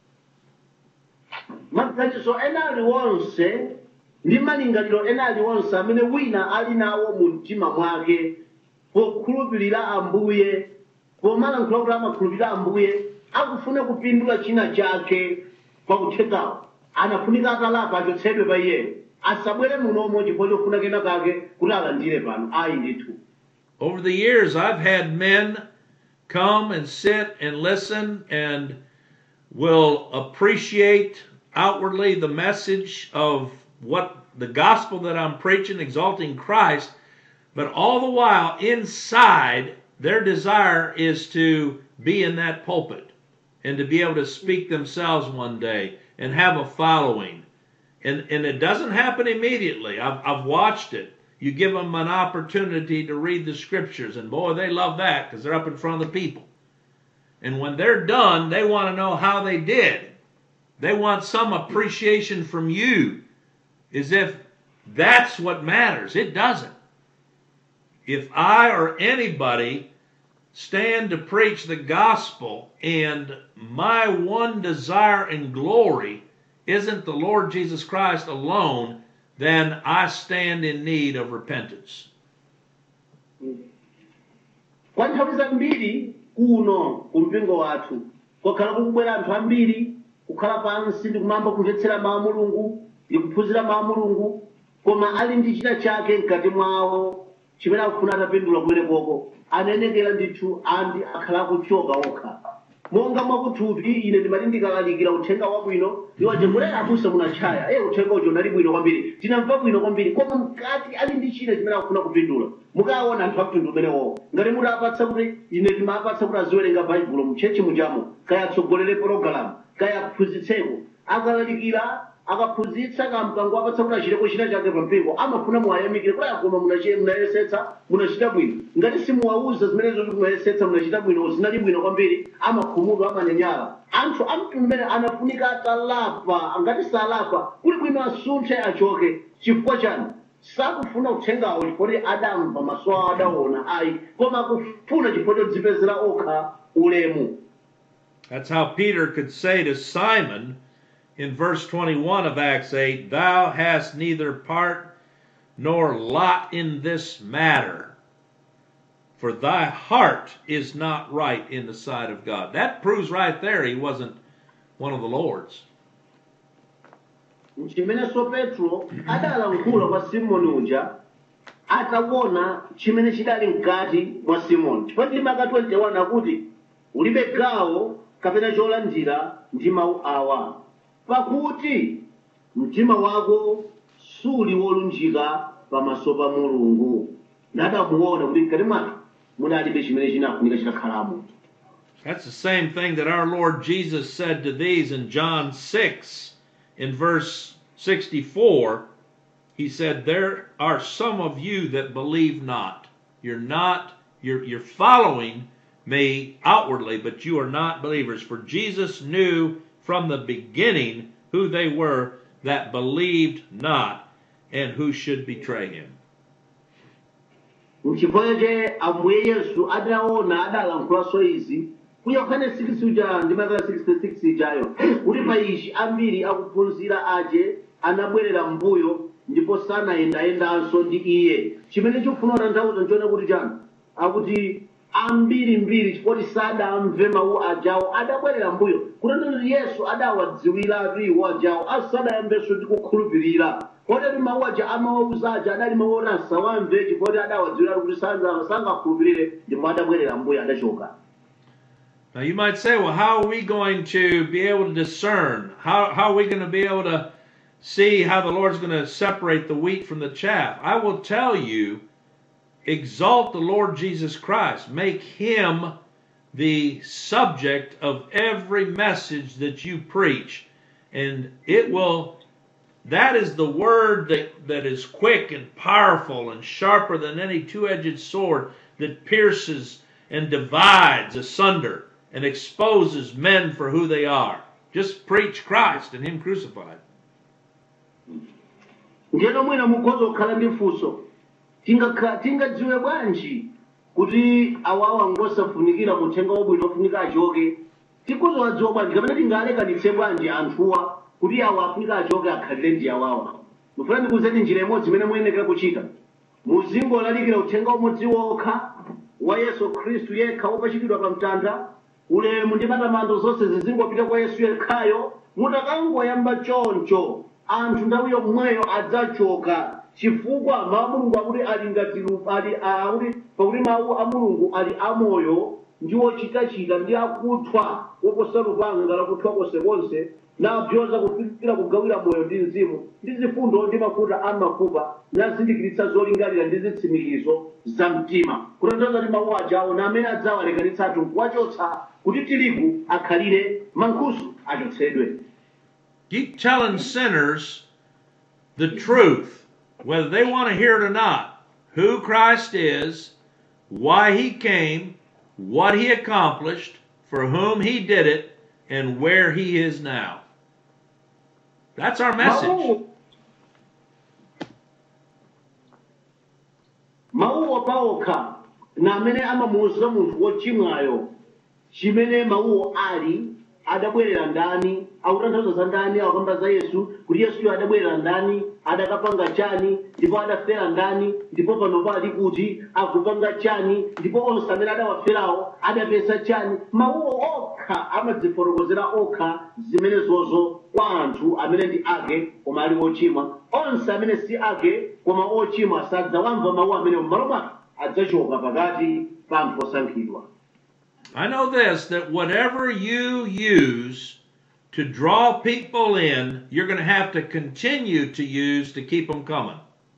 B: Maganizo ena aliwonse ndi malingaliro ena aliwonse amene wina ali nawo mu mtima mwake pokhulupirira Ambuye pomalankhula kuti amakhulupirira Ambuye akufuna kupindula china chake pakuthengawo anafunika akalapa achotsedwe pa iyeyo asabwere munomo chifukwa chofuna kena kake kuti alandire pano ayi ndithu.
A: Over the years I've had men come and sit and listen and will appreciate outwardly the message of what the gospel that I'm preaching, exalting Christ, but all the while inside their desire is to be in that pulpit and to be able to speak themselves one day and have a following. And, and it doesn't happen immediately. I've, I've watched it. You give them an opportunity to read the scriptures, and boy, they love that because they're up in front of the people. And when they're done, they want to know how they did. They want some appreciation from you, as if that's what matters. It doesn't. If I or anybody stand to preach the gospel and my one desire and glory isn't the Lord Jesus Christ alone, then I stand in need of repentance.
B: Kwa nthawi zambiri kuno kumpingo wathu kwakhala kukubwera anthu ambiri kukhala pansi ndi kumamba kumvetsera mawu a mulungu ndi kuphunzira mawu a mulungu, koma ali ndi china chake mkati mwawo chimene akufuna atapindula kumenekoko, anenekera ndithu andi akhala akuchoka okha. Monga mwakuthupi ine ndimati ndikalalikira uthenga wabwino iwo chengulera abusa munachaya eh uthenga ujo unali bwino kwambiri tinamva bwino kwambiri, koma mkati ali ndi china chimene akufuna kupindula. Mukaona anthu akutundu umenewo ngati mudapatsa kuti ine ndimapatsa kuti aziwerenga baibulo mchechi mujamo, kaya atsogolere pologalamu, kaya aphunzitseko, akalalikira akaphunzitsa kamkango apatsa kuti achiteko china chake pampingo, amafuna muwayamikire kuti akoma munayesetsa munachita bwino. Ngati simuwauza zimenezo kuti munayesetsa munachita bwino zinali bwino kwambiri, amakhumudwa amanyanyala. Anthu amtundu mmene anafunika atalapa, ngati salapa kuli bwino asunthe achoke. Chifukwa chani? Sakufuna uthengawo chifukwa adamva maso awo adaona ayi, koma akufuna chifukwa chodzipezera okha ulemu.
A: That's how Peter could say to Simon in verse twenty-one of Acts eight, "Thou hast neither part nor lot in this matter, for thy heart is not right in the sight of God." That proves right there he wasn't one of the Lord's.
B: Chimeneso Petro adalankhula kwa Simoni uja ataona chimene chidali mkati mwa Simoni. Chifukwa ndi maka twenty-one akuti ulibe gawo kapena cholandira ndi mawu awa, pakuti mtima wako suli wolunjika pamaso pa Mulungu. Nadamuona kuti mkati mwake munalibe chimene chinafunika chitakhalamo.
A: That's the same thing that our Lord Jesus said to these in John six. In verse sixty-four, he said, "There are some of you that believe not." You're not, you're, you're following me outwardly, but you are not believers. For Jesus knew from the beginning who they were that believed not and who should betray him.
B: N'chifukwa che Ambuye Yesu adaona adalankhulaso izi ku Yohane six uja ndi maka sixty-six ijayo kuti pa ichi ambiri akuphunzira aje anabwerera mbuyo ndipo sanayendayendanso ndi iye. Chimene chikufuna kutanthauza nchona kuti chani akuti ambiri mbiri chifukwa sadamve mawu ajawo adabwerera mbuyo, kutanthauza Yesu adawadziwira iwo ajawo asadayambenso ndi kukhulupirira. Kodi mawu aja amawauza aja adali mawu onasa wamve chifukwa adawadziwira kuti sangakhulupirire ndipo adabwerera mbuyo adachoka.
A: Now you might say, well, how are we going to be able to discern? How, how are we going to be able to see how the Lord's going to separate the wheat from the chaff? I will tell you, exalt the Lord Jesus Christ. Make him the subject of every message that you preach. And it will, that is the word that, that is quick and powerful and sharper than any two-edged sword that pierces and divides asunder and exposes men for who they are. Just preach Christ and him crucified.
B: Ndiyeno mwina mukhoza kukhala ndi funso, tingadziwe bwanji kuti awawa ngosafunikira muthenga wabwino ofunika achoke? Tikhoza wadziwa bwanji kapena tingalekanitse bwanji anthuwa kuti awa afunika achoke akhalire ndi awawa? Mufuna ndikuwuzeni njira imodzi imene muyenera kuchita. Muzingolalikira uthenga umodzi wokha wa Yesu Khristu yekha wopachikidwa pa mtanda, ulemu ndi matamando zonse zizingopita kwa Yesu yekhayo. Mutakangoyamba choncho anthu nthawi yomweyo adzachoka, chifukwa mawu a Mulungu akuti ali ngati ali akuti pakuti mawu a Mulungu ali amoyo ndi ochitachita ndi akuthwa woposa lupanga lakuthwa konsekonse, napyoza kufikira kugawira moyo ndi mzimu ndi zifundo ndi mafuta a mafupa, nazindikiritsa zolingalira ndi zitsimikizo za mtima. Kutanthauza kuti mawu ajawo na amene adzawalekanitsa anthu kuwachotsa kuti tirigu akhalire mankhusu achotsedwe.
A: Keep telling sinners the truth, whether they want to hear it or not. Who Christ is, why he came, what he accomplished, for whom he did it, and where he is now. That's our message.
B: Mawuwo paokha na amene amamuwuza munthu wochimwayo chimene mawuwo ali adabwerera ndani, akutanthauza za ndani, akukamba za Yesu, kuti Yesuyo adabwerera ndani, adakapanga chani, ndipo adafera ndani, ndipo pano pali kuti akupanga chani, ndipo onse amene adawaferawo adapeza chani. Mawuwo okha amadzifotokozera okha zimenezozo kwa anthu amene ndi ake koma ali ochimwa. Onse amene si ake koma ochimwa sadzawamva mawu amene m'malo mwake adzachoka pakati pa anthu osankhidwa.
A: I know this, that whatever you use to draw people in, you're going to have to continue to use to keep them coming.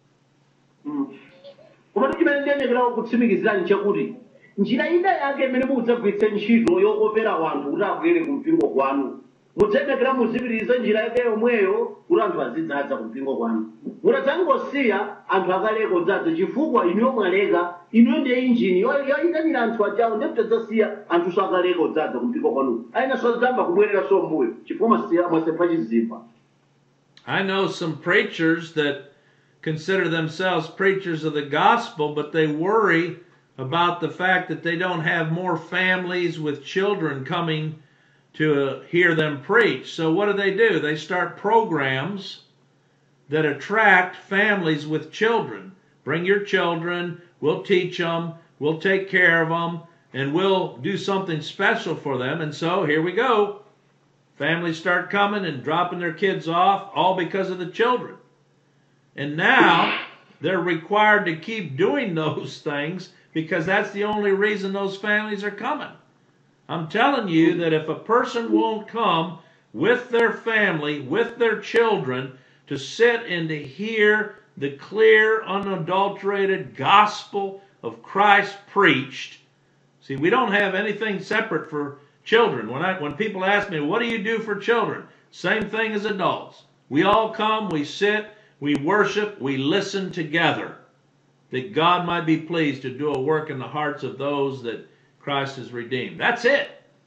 B: Koma chimene ndiyenekera kutsimikizirani chakuti njira ina yake imene mudzagwiritse ntchito yokopera wanthu kuti abwere ku mpingo kwanu, mudzayendekera muzipitiriza njira yake yomweyo kuti anthu azidzadza ku mpingo kwanu. Mutadzangosiya anthu akaleka kudzadza chifukwa inuyo mwaleka, inuyo ndiye injini yoyitanira anthu ajawo, ndipo mutadzasiya anthu akaleka kudzadza ku mpingo kwanu, ayinanso adzamba kubwereranso mbuyo chifukwa mwasefa chizimba.
A: I know some preachers that consider themselves preachers of the gospel, but they worry about the fact that they don't have more families with children coming to uh, hear them preach. So what do they do? They start programs that attract families with children. Bring your children, we'll teach them, we'll take care of them, and we'll do something special for them. And so here we go. Families start coming and dropping their kids off, all because of the children. And now they're required to keep doing those things because that's the only reason those families are coming. I'm telling you that if a person won't come with their family, with their children, to sit and to hear the clear, unadulterated gospel of Christ preached. See, we don't have anything separate for children. When I, when people ask me, what do you do for children? Same thing as adults. We all come, we sit, we worship, we listen together, that God might be pleased to do a work in the hearts of those that Christ has redeemed. That's it.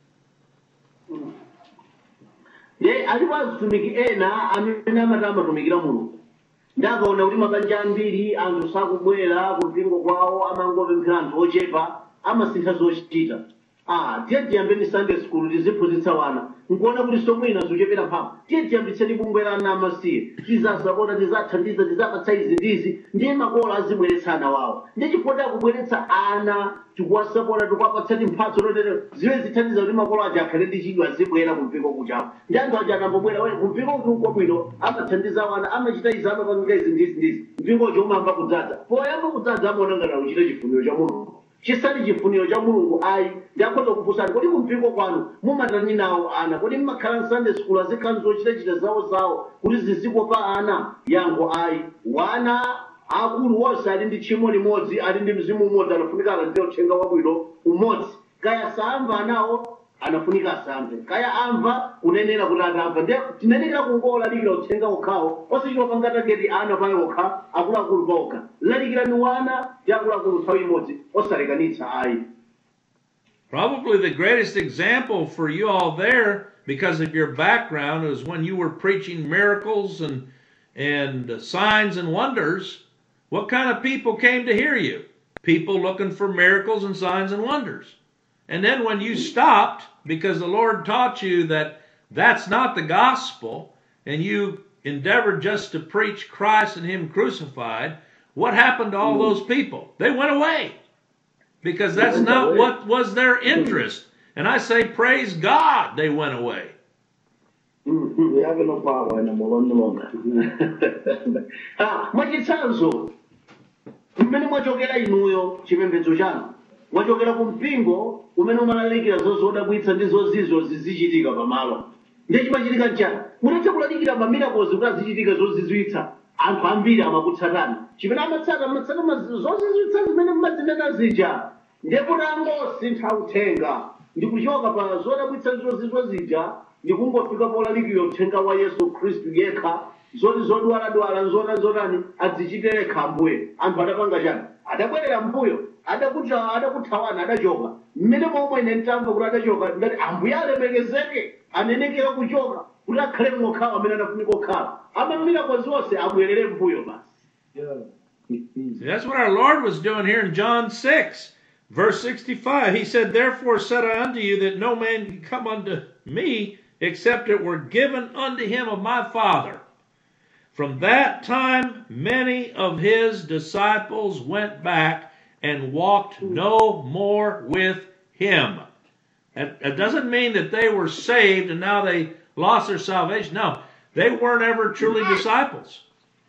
B: Ye alipo atumiki ena amene amatama tumikira Mulungu. Ndakaona kuti mabanja ambiri anthu sakubwera ku mpingo kwawo, amangopemphera anthu ochepa, amasintha zochita. Ah, tiye tiyambeni Sunday school tiziphunzitsa wana. Nkuona kuti somwina zochepera mphamvu. Tiye tiyambitseni bungwe ana amasiye. Tizasapota, tizathandiza, tizapatsa izi ndizi, ndiye makolo azibweretsa ana wawo. Ndiye chifukwa kubweretsa ana, tikuwasapota, tikuwapatsani mphatso lotero, ziwe zithandiza kuti makolo aja akhale ndi chidwi azibwera ku mpingo kuchapo. Ndi anthu aja akambobwera ku mpingo kuti uko bwino, amathandiza wana, amachita izi, amapangika izi ndizi ndizi. Mpingo chomwe amba kudzadza. Poyamba kudzadza amaona ngati akuchita chifuniro cha Mulungu. Chisali chifuniro cha Mulungu ayi, ndakhoza kufunsani kodi ku mpingo kwanu mumatani nawo ana, kodi mmakhala Sunday school azikhala zochitachita zawo zawo kuti zizikopa ana? Yankho ayi. Wana akulu wonse ali ndi tchimo limodzi, ali ndi mzimu umodzi, anafunika alandire uthenga wabwino umodzi. Kaya samva nawo anafunika asamve, kaya amva kunenera kuti atamva. Ndiye tinenekera kungolalikira uthenga okhawo, osachita pangata ngati ana paye okha, akuluakulu okha. Lalikirani wana ndi akuluakulu nthawi imodzi, osalekanitsa ayi.
A: Probably the greatest example for you all there, because of your background, is when you were preaching miracles and and signs and wonders. What kind of people came to hear you? People looking for miracles and signs and wonders. And then when you stopped, because the Lord taught you that that's not the gospel, and you endeavored just to preach Christ and Him crucified, what happened to all those people? They went away. Because that's not what was their interest. And I say, praise God, they went away.
B: We have no power anymore no longer. Ah, mwachitsanzo mmene mwachokera inuyo chipembedzo chanu, mwachokera ku mpingo umene umalalikira zozizwitsa ndi zozizwa zizichitika pamalo. Ndiye chimachitika nchani? Mutatha kulalikira mamiracles kuti azichitika zozizwitsa, anthu ambiri amakutsatani. Chimene amatsata amatsata zozizwitsa zimene mmazinena zija. Ndiye kuti angosintha uthenga ndi kuchoka pa zodabwitsa zozizwa zija ndi kungofika polalikira uthenga wa Yesu Khristu yekha, zoti zodwaladwala nzona zonani azichite yekha Ambuye. Anthu adapanga chani? Adabwerera mbuyo, adakuta adakuthawana, adachoka. Mmene momwe ine ntamva kuti adachoka, ngati Ambuye alemekezeke, anenekera kuchoka kuti akhale mokhawa amene anafunika okhala. Amamira zonse abwerere mbuyo basi.
A: See, that's what our Lord was doing here in John six, verse sixty-five. He said, therefore said I unto you that no man can come unto me, except it were given unto him of my Father. From that time, many of his disciples went back and walked no more with him. That, that doesn't mean that they were saved and now they lost their salvation. No, they weren't ever truly disciples.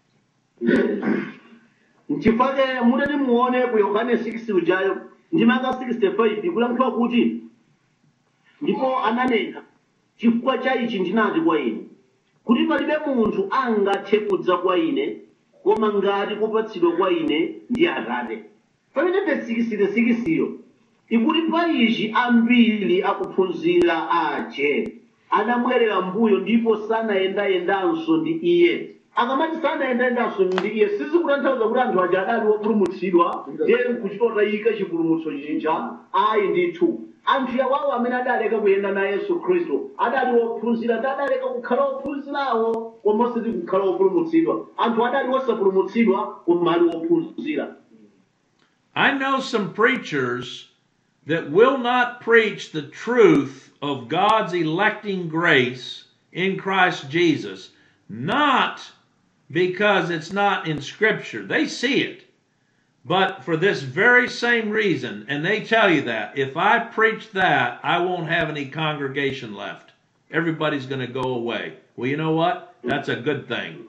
B: Nchifake mutati muone ku Yohane six ujayo ndimaka sixty-five ikulankhula kuti ndipo ananena chifukwa cha ichi ndinati kwa ine kuti palibe munthu angathe kudza kwa ine koma ngati kupatsidwa kwa ine ndi Atate. Pamene sixty-six yo ikuti pa ichi ambiri akuphunzira ache anabwerera mbuyo ndipo sanayendayendanso ndi iye. Akamati sanayendayendanso ndi iye sizikutanthauza kuti anthu aja adali wopulumutsidwa ndiye kuchitotayika chipulumutso chinja ayi ndithu. Anthu awawo amene adaleka kuyenda na Yesu Khristu adali wophunzira ndi adaleka kukhala wophunzirawo koma osati kukhala wopulumutsidwa. Anthu adali wosapulumutsidwa koma ali wophunzira.
A: I know some preachers that will not preach the truth of God's electing grace in Christ Jesus, not because it's not in Scripture. They see it, but for this very same reason, and they tell you that if I preach that, I won't have any congregation left. Everybody's going to go away. Well, you know what? That's a good thing.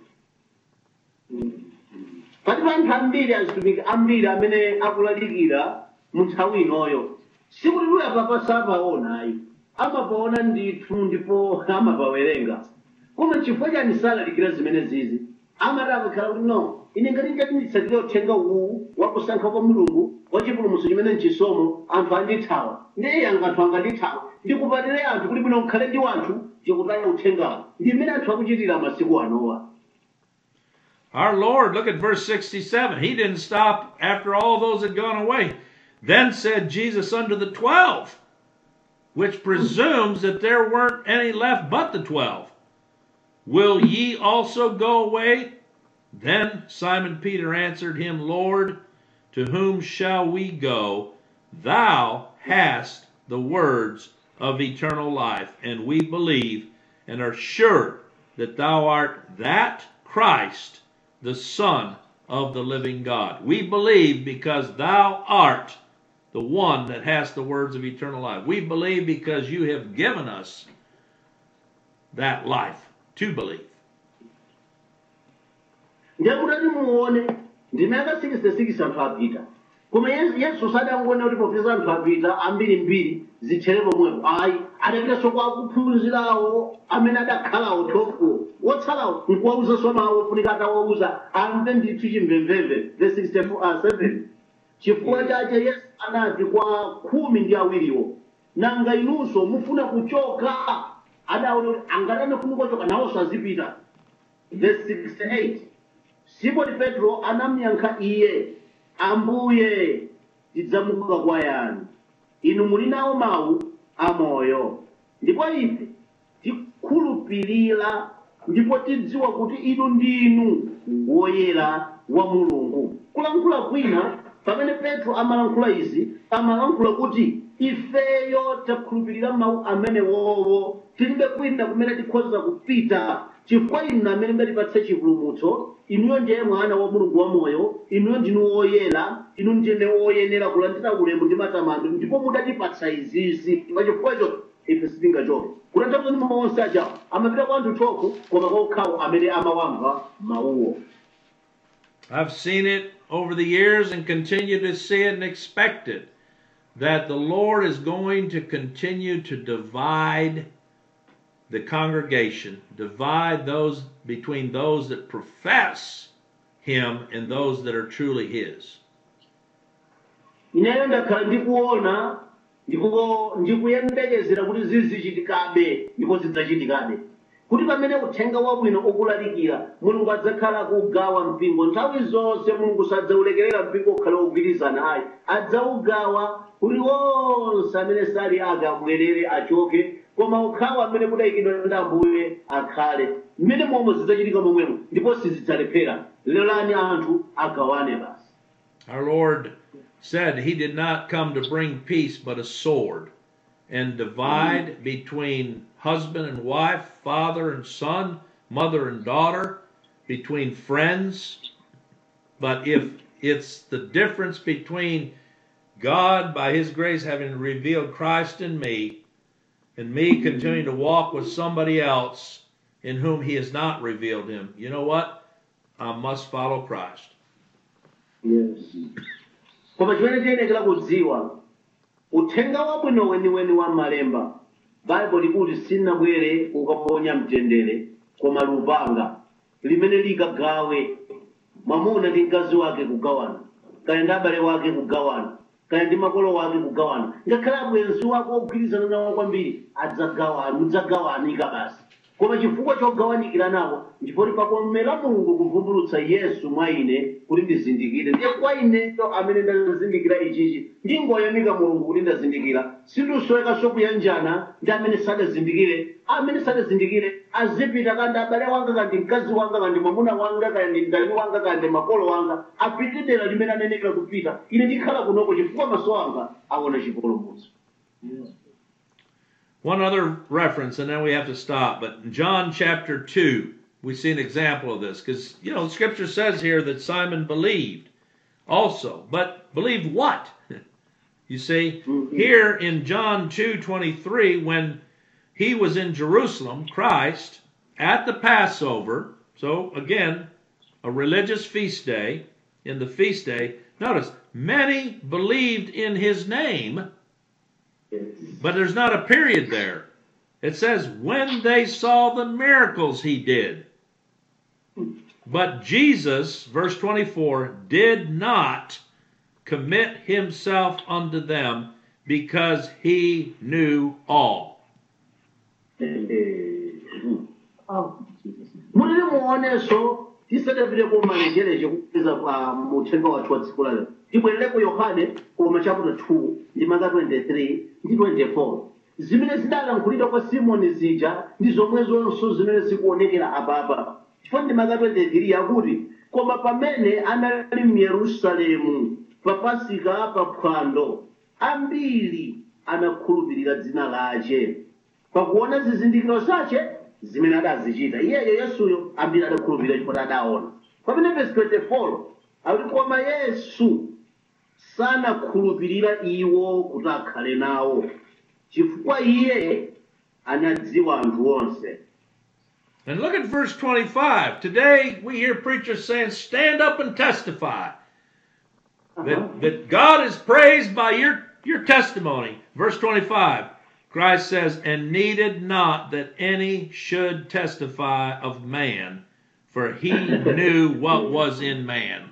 B: Pati vanthu ambiri azitumiki ambiri amene akulalikira mu nthawi inoyo sikuti iwo apapa sapaona ayi amapaona ndithu ndipo amapawerenga koma chifukwa chani salalikira zimene zizi amati akakhala kuti no ine ngati ngati nditsatire uthenga uwu wakusankha kwa Mulungu wa chipulumutso chimene nchisomo anthu andithawa ndiye anthu angandithawa ndikupatire anthu kuti bwino kukhale ndi wanthu chikutaya uthengawo ndi mmene anthu akuchitira masiku anowa.
A: Our Lord, look at verse sixty-seven. He didn't stop after all those had gone away. Then said Jesus unto the twelve, which presumes that there weren't any left but the twelve, will ye also go away? Then Simon Peter answered him, Lord, to whom shall we go? Thou hast the words of eternal life, and we believe and are sure that thou art that Christ, the Son of the living God. We believe because thou art the one that has the words of eternal life. We believe because you have given us that life to believe.
B: Ndiyakutati muone ndimaka sixty-six anthu apita koma Yesu sadangona kuti popeza anthu apita ambirimbiri zithere pomwepo ayi adapitanso kwa akuphunzirawo amene adakhalawo thofuwo wotsalawo nkuwawuzanso mawu ofunika atawawuza amve ndithu chimvemvemve verse sixty-seven chifukwa chache Yesu anati kwa khumi ndi awiriwo nanga inunso mufuna kuchoka adaona kuti angatane kufuna kuchoka nawonso azipita. Verse sixty-eight Simoni Petro anamuyankha iye Ambuye tidzamuka kwa yani inu muli nawo mawu amoyo ndipo ife tikhulupirira ndipo tidziwa kuti inu ndinu woyera wa Mulungu. Kulankhula kwina pamene Petro amalankhula izi amalankhula kuti ifeyo takhulupirira mawu amene wowo tilibe kwina kumene tikhoza kupita chifukwa inu amene mdatipatsa chipulumutso inuyo ndiye mwana wa Mulungu wa moyo inuyo ndinu woyera inu ndine woyenera kulandira ulemu ndi matamando ndipo mudatipatsa izizi pachifukwa icho ife sitingachoke. Kutanthauza kuti mawu onse aja amapita kwa anthu thofu koma kwa okhawo amene amawamva mawuwo.
A: I've seen it over the years and continue to see it and expect it, that the Lord is going to continue to divide the congregation, divide those between those that profess Him and those that are truly His.
B: Ineyo ndakhala ndikuona ndipo ndikuyembekezera kuti zizichitikabe ndipo zidzachitikabe kuti pamene uthenga wabwino ukulalikira Mulungu adzakhala kugawa mpingo nthawi zonse. Mulungu sadzaulekerera mpingo ukhale wogwirizana ayi adzaugawa kuti wonse amene sali agabwerere achoke koma okhawo amene kudayikidwa ndi Ambuye akhale. Mmene momwe zidzachitika momwemo ndipo sizidzalephera. Lelani anthu agawane basi.
A: Our Lord said He did not come to bring peace but a sword. and divide between husband and wife, father and son, mother and daughter, between friends. But if it's the difference between God, by His grace, having revealed Christ in me, and me continuing to walk with somebody else in whom He has not revealed Him, you know what? I must follow Christ.
B: Yes. Koma chimene tiyenekera kudziwa uthenga wabwino weniweni wa malemba Bible likuti silinabwere kukaponya mtendere koma lupanga limene likagawe mwamuna ndi mkazi wake kugawana kaya ndi abale wake kugawana kaya ndi makolo wake kugawana ngakhale abwenzi wako ogwirizana nawo kwambiri adzagawana mudzagawanika basi koma chifukwa chogawanikira nawo ndipoti pakomera Mulungu kuvumbulutsa Yesu mwa ine kuti ndizindikire ndiye kwa ineyo amene ndazindikira ichichi ndingoyamika Mulungu kuti ndazindikira sindusoweka kuyanjana ndi amene sadazindikire amene sadazindikire azipita kandi abale wanga kandi mkazi wanga kandi mwamuna wanga kandi ndani wanga kandi makolo wanga apite dera limene anenekera kupita ine ndikhala kunoko chifukwa maso anga aona chipulumutso.
A: One other reference, and then we have to stop. But in John chapter two, we see an example of this. Because, you know, Scripture says here that Simon believed also. But believed what? You see, mm-hmm. Here in John two twenty-three, when he was in Jerusalem, Christ, at the Passover, so again, a religious feast day, in the feast day, notice, many believed in his name. But there's not a period there. It says, when they saw the miracles he did. But Jesus, verse twenty-four, did not commit himself unto them because he knew all.
B: Mulili muoneso tisadavile kumanenjereje kupeza kwa muthenga wathu wa tsiku lalo tibwerere ku Yohane koma chapter two ndi maka twenty-three ndi twenty-four zimene zidalankhulidwa kwa Simoni zija ndi zomwe zonso zimene zikuonekera apapa chifukwa ndi maka twenty-three yakuti koma pamene anali mu Yerusalemu pa Pasika pa phwando ambiri anakhulupirira dzina lace pakuona zizindikiro zace zimene adazichita iyeyo Yesuyo ambiri adakhulupirira chifukwa adaona pamene verse twenty-four akuti koma Yesu sanakhulupirira iwo kuti akhale nawo chifukwa iye anadziwa anthu onse.
A: And look at verse twenty-five. Today we hear preachers saying, stand up and testify. Uh-huh. That, that God is praised by your, your testimony. Verse twenty-five, Christ says, and needed not that any should testify of man, for he knew what was in man.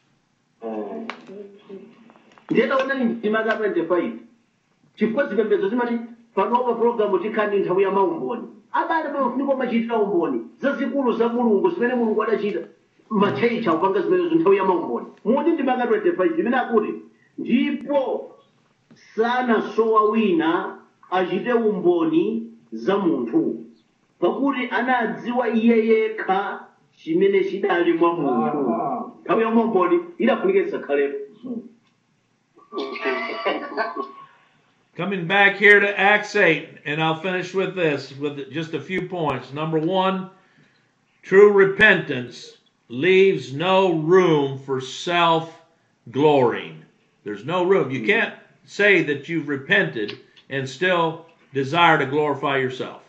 B: Ndiyenda ndi maka twenty-five chifukwa zipembedzo zimati panopa programu tikhani nthawi ya maumboni abale pamafunika machitira umboni zazikulu za Mulungu zimene Mulungu adachita machecha upanga zimene nthawi ya maumboni muti ndi maka twenty-five zimene akuti ndipo sanasowa wina achite umboni za munthu pakuti anadziwa iye yekha chimene chidali mwa munthu nthawi ya maumboni idafunika isakhalepo.
A: Coming back here to Acts eight, and I'll finish with this, with just a few points. Number one, true repentance leaves no room for self-glorying. There's no room. You can't say that you've repented and still desire to glorify yourself.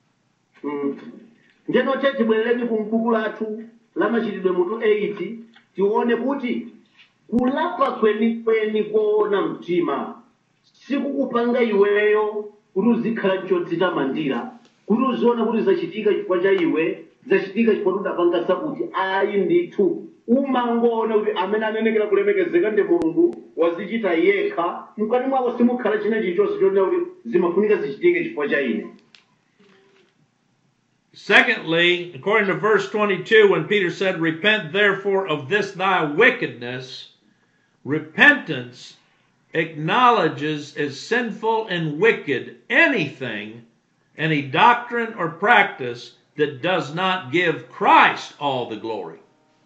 B: Ndeno chechi bwereni kumbuku lathu la machitidwe mutu eight tione kuti kulapa kweni kweni kuona mtima sikukupanga iweyo kuti uzikhala chodzitamandira kuti uziona kuti zachitika chifukwa cha iwe zachitika chifukwa kuti udapanga sakuti ayi ndithu umangoona kuti amene anenekera kulemekezeka ndi Mulungu wazichita yekha mkati mwako simukhala china chilichonse chonena kuti zimafunika zichitike chifukwa cha ine.
A: Secondly, according to verse twenty-two, when Peter said, repent therefore of this thy wickedness, repentance acknowledges as sinful and wicked anything, any doctrine or practice that does not give Christ all the glory.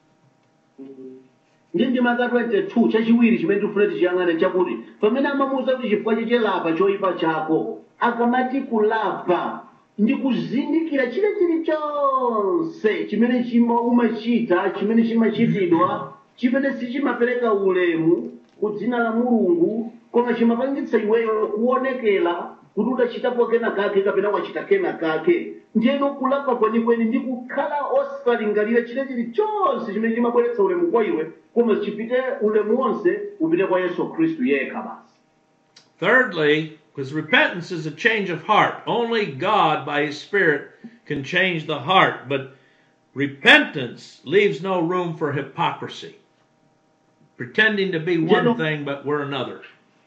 B: Ndindi maka twenty-two chachiwiri chimene tifuna tichiyang'ane chakuti pamene amamuwuza kuti chifukwa chichelapa choyipa chako akamati kulapa ndi kuzindikira chile chilichonse chimene chima umachita chimene chimachitidwa chimene sichimapereka ulemu ku dzina la Mulungu koma chimapangitsa iweyo kuonekera kuti udachitapo kena kake kapena wachita kena kake ndiyeno kulapa kwenikweni ndi kukhala osalingalira chile chilichonse chimene chimabweretsa ulemu kwa iwe koma chipite ulemu wonse upite kwa Yesu Khristu yekha basi.
A: Thirdly, because repentance is a change of heart. Only God, by His Spirit, can change the heart. But repentance leaves no room for hypocrisy. Pretending to be one thing, but we're another.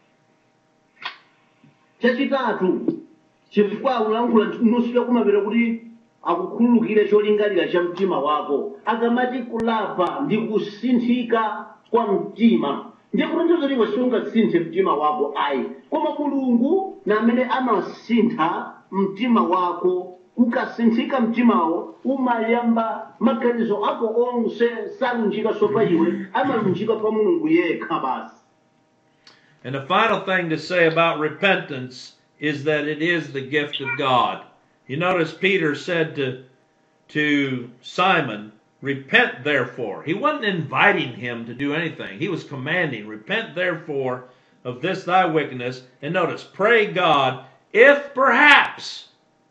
B: Chachitatu, chifukwa ulankhula nusika kumapita kuti akukhululukire cholingalira cha mtima wako. Akamati kulapa ndi kusinthika kwa mtima. Ndiye kutanthauza kuti iwe sungasinthe mtima wako ayi koma Mulungu na amene amasintha mtima wako ukasinthika mtimawo umayamba maganizo ako onse salunjika sopa iwe amalunjika pa Mulungu yekha basi.
A: And the final thing to say about repentance is that it is the gift of God. You notice Peter said to, to Simon, repent therefore. He wasn't inviting him to do anything. He was commanding, repent therefore of this thy wickedness. And notice, pray God, if perhaps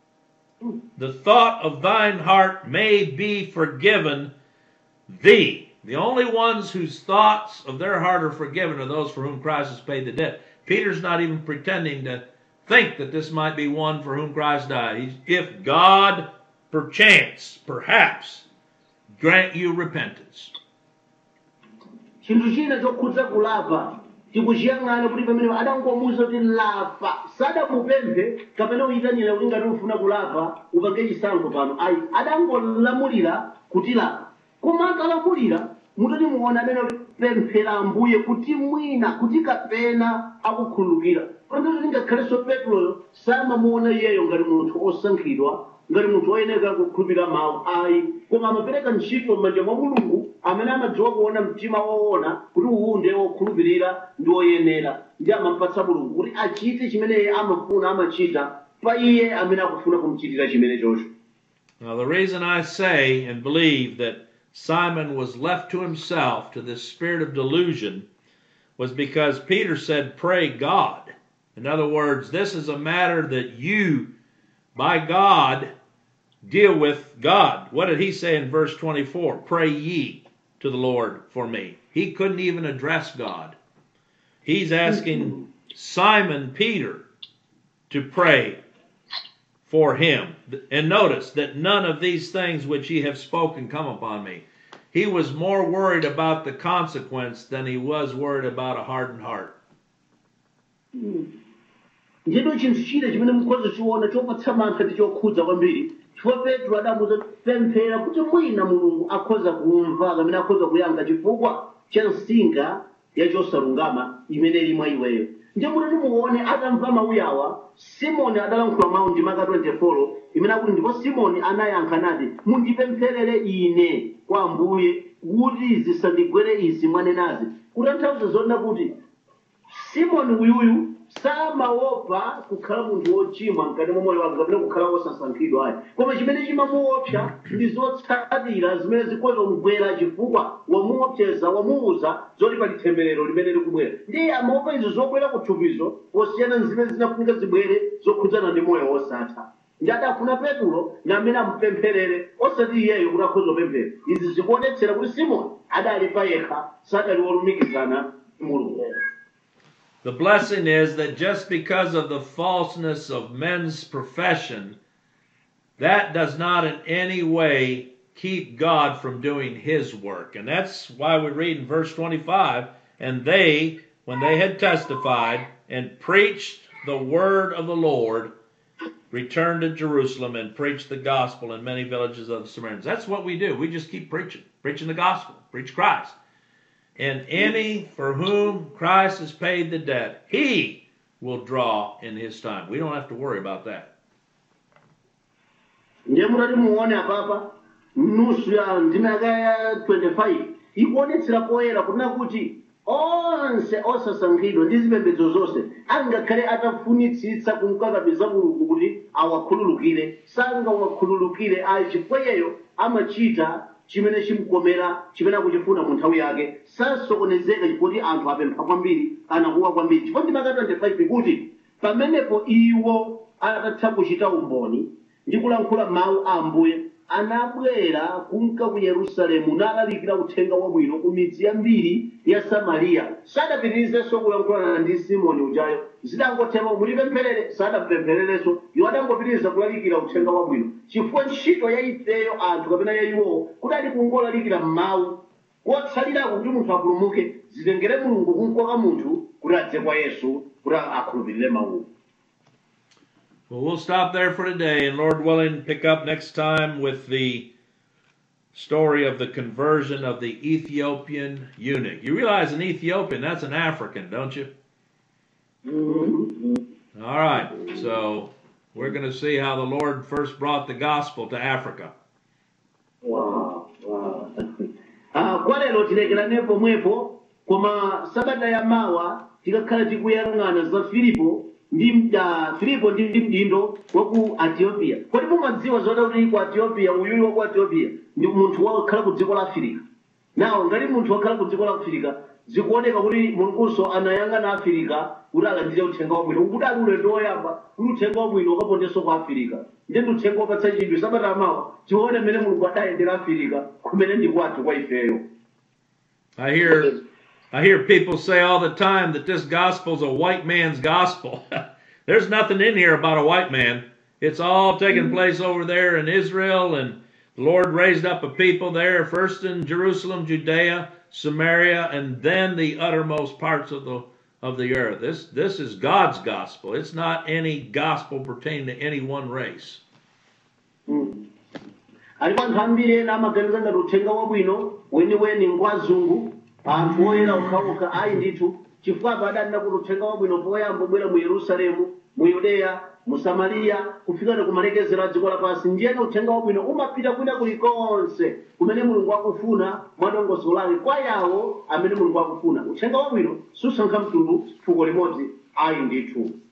A: the thought of thine heart may be forgiven thee. The only ones whose thoughts of their heart are forgiven are those for whom Christ has paid the debt. Peter's not even pretending to think that this might be one for whom Christ died. He's, if God perchance, perhaps, grant you repentance.
B: Chinthu china chokhudza kulapa tikuchiyang'ana kuti pamene adangomuwuza kuti lapa sadamupemphe kapena uyitanira kuti ngati ufuna kulapa upange chisankho pano ayi adangolamulira kuti lapa koma akalamulira mutati muona amene pemphera Ambuye kuti mwina kuti kapena akukhululukira pamene kuti ngakhalenso Peturoyo samamuona iyeyo ngati munthu osankhidwa ngati munthu oyenera kukhulupirira mawu ayi koma amapereka ntchito m'manja mwa Mulungu amene amadziwa kuona mtima woona kuti uwu ndiye wokhulupirira ndi woyenera ndi amapatsa Mulungu kuti achite chimene iye amafuna amachita pa iye amene akufuna kumuchitira chimene chocho.
A: Now the reason I say and believe that Simon was left to himself, to this spirit of delusion, was because Peter said, pray God. In other words, this is a matter that you, by God, deal with God. What did he say in verse twenty-four? Pray ye to the Lord for me. He couldn't even address God. He's asking Simon Peter to pray for him. And notice that none of these things which ye have spoken come upon me. He was more worried about the consequence than he was worried about a hardened heart.
B: Ndino chinthu china chimene mukhoza chiona chopatsa mantha ndi chokhudza kwambiri chifukwa Petro adamuwuza pemphera kuti mwina Mulungu akhoza kumva kamene akhoza kuyankha chifukwa cha nsinga ya chosalungama imene ili mwa iweyo. Ndiye kuti muone atamva mawu awa Simoni adalankhula mawu ndi maka twenty-four imene akuti ndipo Simoni anayankha nati mundipempherere ine kwa Ambuye kuti zisandigwere izi mwanenazi. Kutanthauza zona kuti Simoni uyuyu samaopa kukhala munthu wochimwa mkati mwa moyo wake kapena kukhala wosasankhidwa ayi koma chimene chimamuopsa ndi zotsatira zimene zikhoza kumugwera chifukwa wamuopseza wamuwuza zoti pali temberero limene likubwera ndiye amaopa izo zobwera kuthupizo posiyana zimene zinafunika zibwere zokhudzana ndi moyo wosatha ndi adafuna Petulo na amene amupempherere osati iyeyo kuti akhoza kupemphera izi zikuonetsera kuti Simoni adali pa yekha sadali wolumikizana Mulungu.
A: The blessing is that just because of the falseness of men's profession, that does not in any way keep God from doing His work. And that's why we read in verse twenty-five, and they, when they had testified and preached the word of the Lord, returned to Jerusalem and preached the gospel in many villages of the Samaritans. That's what we do. We just keep preaching, preaching the gospel, preach Christ. And any for whom Christ has paid the debt, He will draw in His time. We don't have to worry about that.
B: Ndiye mutati muone apapa nusu ya ndimaka ya twenty-five ikuonetsera poyera kuna kuti onse osasankhidwa ndi zipembedzo zonse angakhale atafunitsitsa kumkakamiza mulungu kuti awakhululukire sangawakhululukire ayi chifukwa iyeyo amachita chimene chimkomera chimene akuchifuna mu nthawi yake sasokonezeka chifukwa anthu apempha kwambiri kana kuwa kwambiri chifukwa ndi maka twenty-five kuti pamenepo iwo atatha kuchita umboni ndi kulankhula mawu a Ambuye anabwera kunka ku Yerusalemu nalalikira uthenga wabwino ku midzi yambiri ya Samariya sadapitirizenso kulankhulana ndi Simoni ujayo zidangothema mulipempherere sadapemphererenso iwo adangopitiriza kulalikira uthenga wabwino chifukwa ntchito ya ifeyo anthu kapena ya iwowo kudali kungolalikira mawu kotsalirako kuti munthu apulumuke zitengere mulungu kunkoka munthu kuti adze kwa Yesu kuti akhulupirire mawu.
A: Well, we'll stop there for today, and Lord willing, pick up next time with the story of the conversion of the Ethiopian eunuch. You realize an Ethiopian, that's an African, don't you?
B: Mm-hmm.
A: All right, so we're going to see how the Lord first brought the gospel to Africa.
B: Wow, wow. Ah, kwa lero tilekerane pomwepo koma sabata ya mawa tikakhala tikuyang'ana za Filipo ndi mda Filipo ndi mdindo wa ku Ethiopia. Kodi mumadziwa zoti kuti ku Ethiopia uyulu wa ku Ethiopia ndi munthu wakhala ku dziko la Africa. Nawo ngati munthu wakhala ku dziko la Africa zikuoneka kuti mulunguso anayang'ana Africa kuti alandire uthenga wabwino kuti ali ulendo woyamba kuti uthenga wabwino ukapondenso ku Africa. Ndiye uthenga wopatsa chidwi sabata ya mawa tione mmene mulungu adayendera Africa kumene ndi kwathu kwa ifeyo.
A: I hear I hear people say all the time that this gospel's a white man's gospel. There's nothing in here about a white man. It's all taking place over there in Israel, and the Lord raised up a people there, first in Jerusalem, Judea, Samaria, and then the uttermost parts of the of the earth. This this is God's gospel. It's not any gospel pertaining to any one race.
B: Alipo anthu ambiri ena amaganiza ngati uthenga wabwino weniweni ngwazungu anthu oyera okhaokha ayi ndithu chifukwa adanena kuti uthenga wabwino poyamba ubwera mu Yerusalemu mu Yudeya mu Samariya kufika ku malekezero a dziko lapansi ndiyena uthenga wabwino umapita kwina kulikonse kumene mulungu akufuna mwadongosolo lake kwa yawo amene mulungu akufuna uthenga wabwino susankha mtundu fuko limodzi ayi ndithu.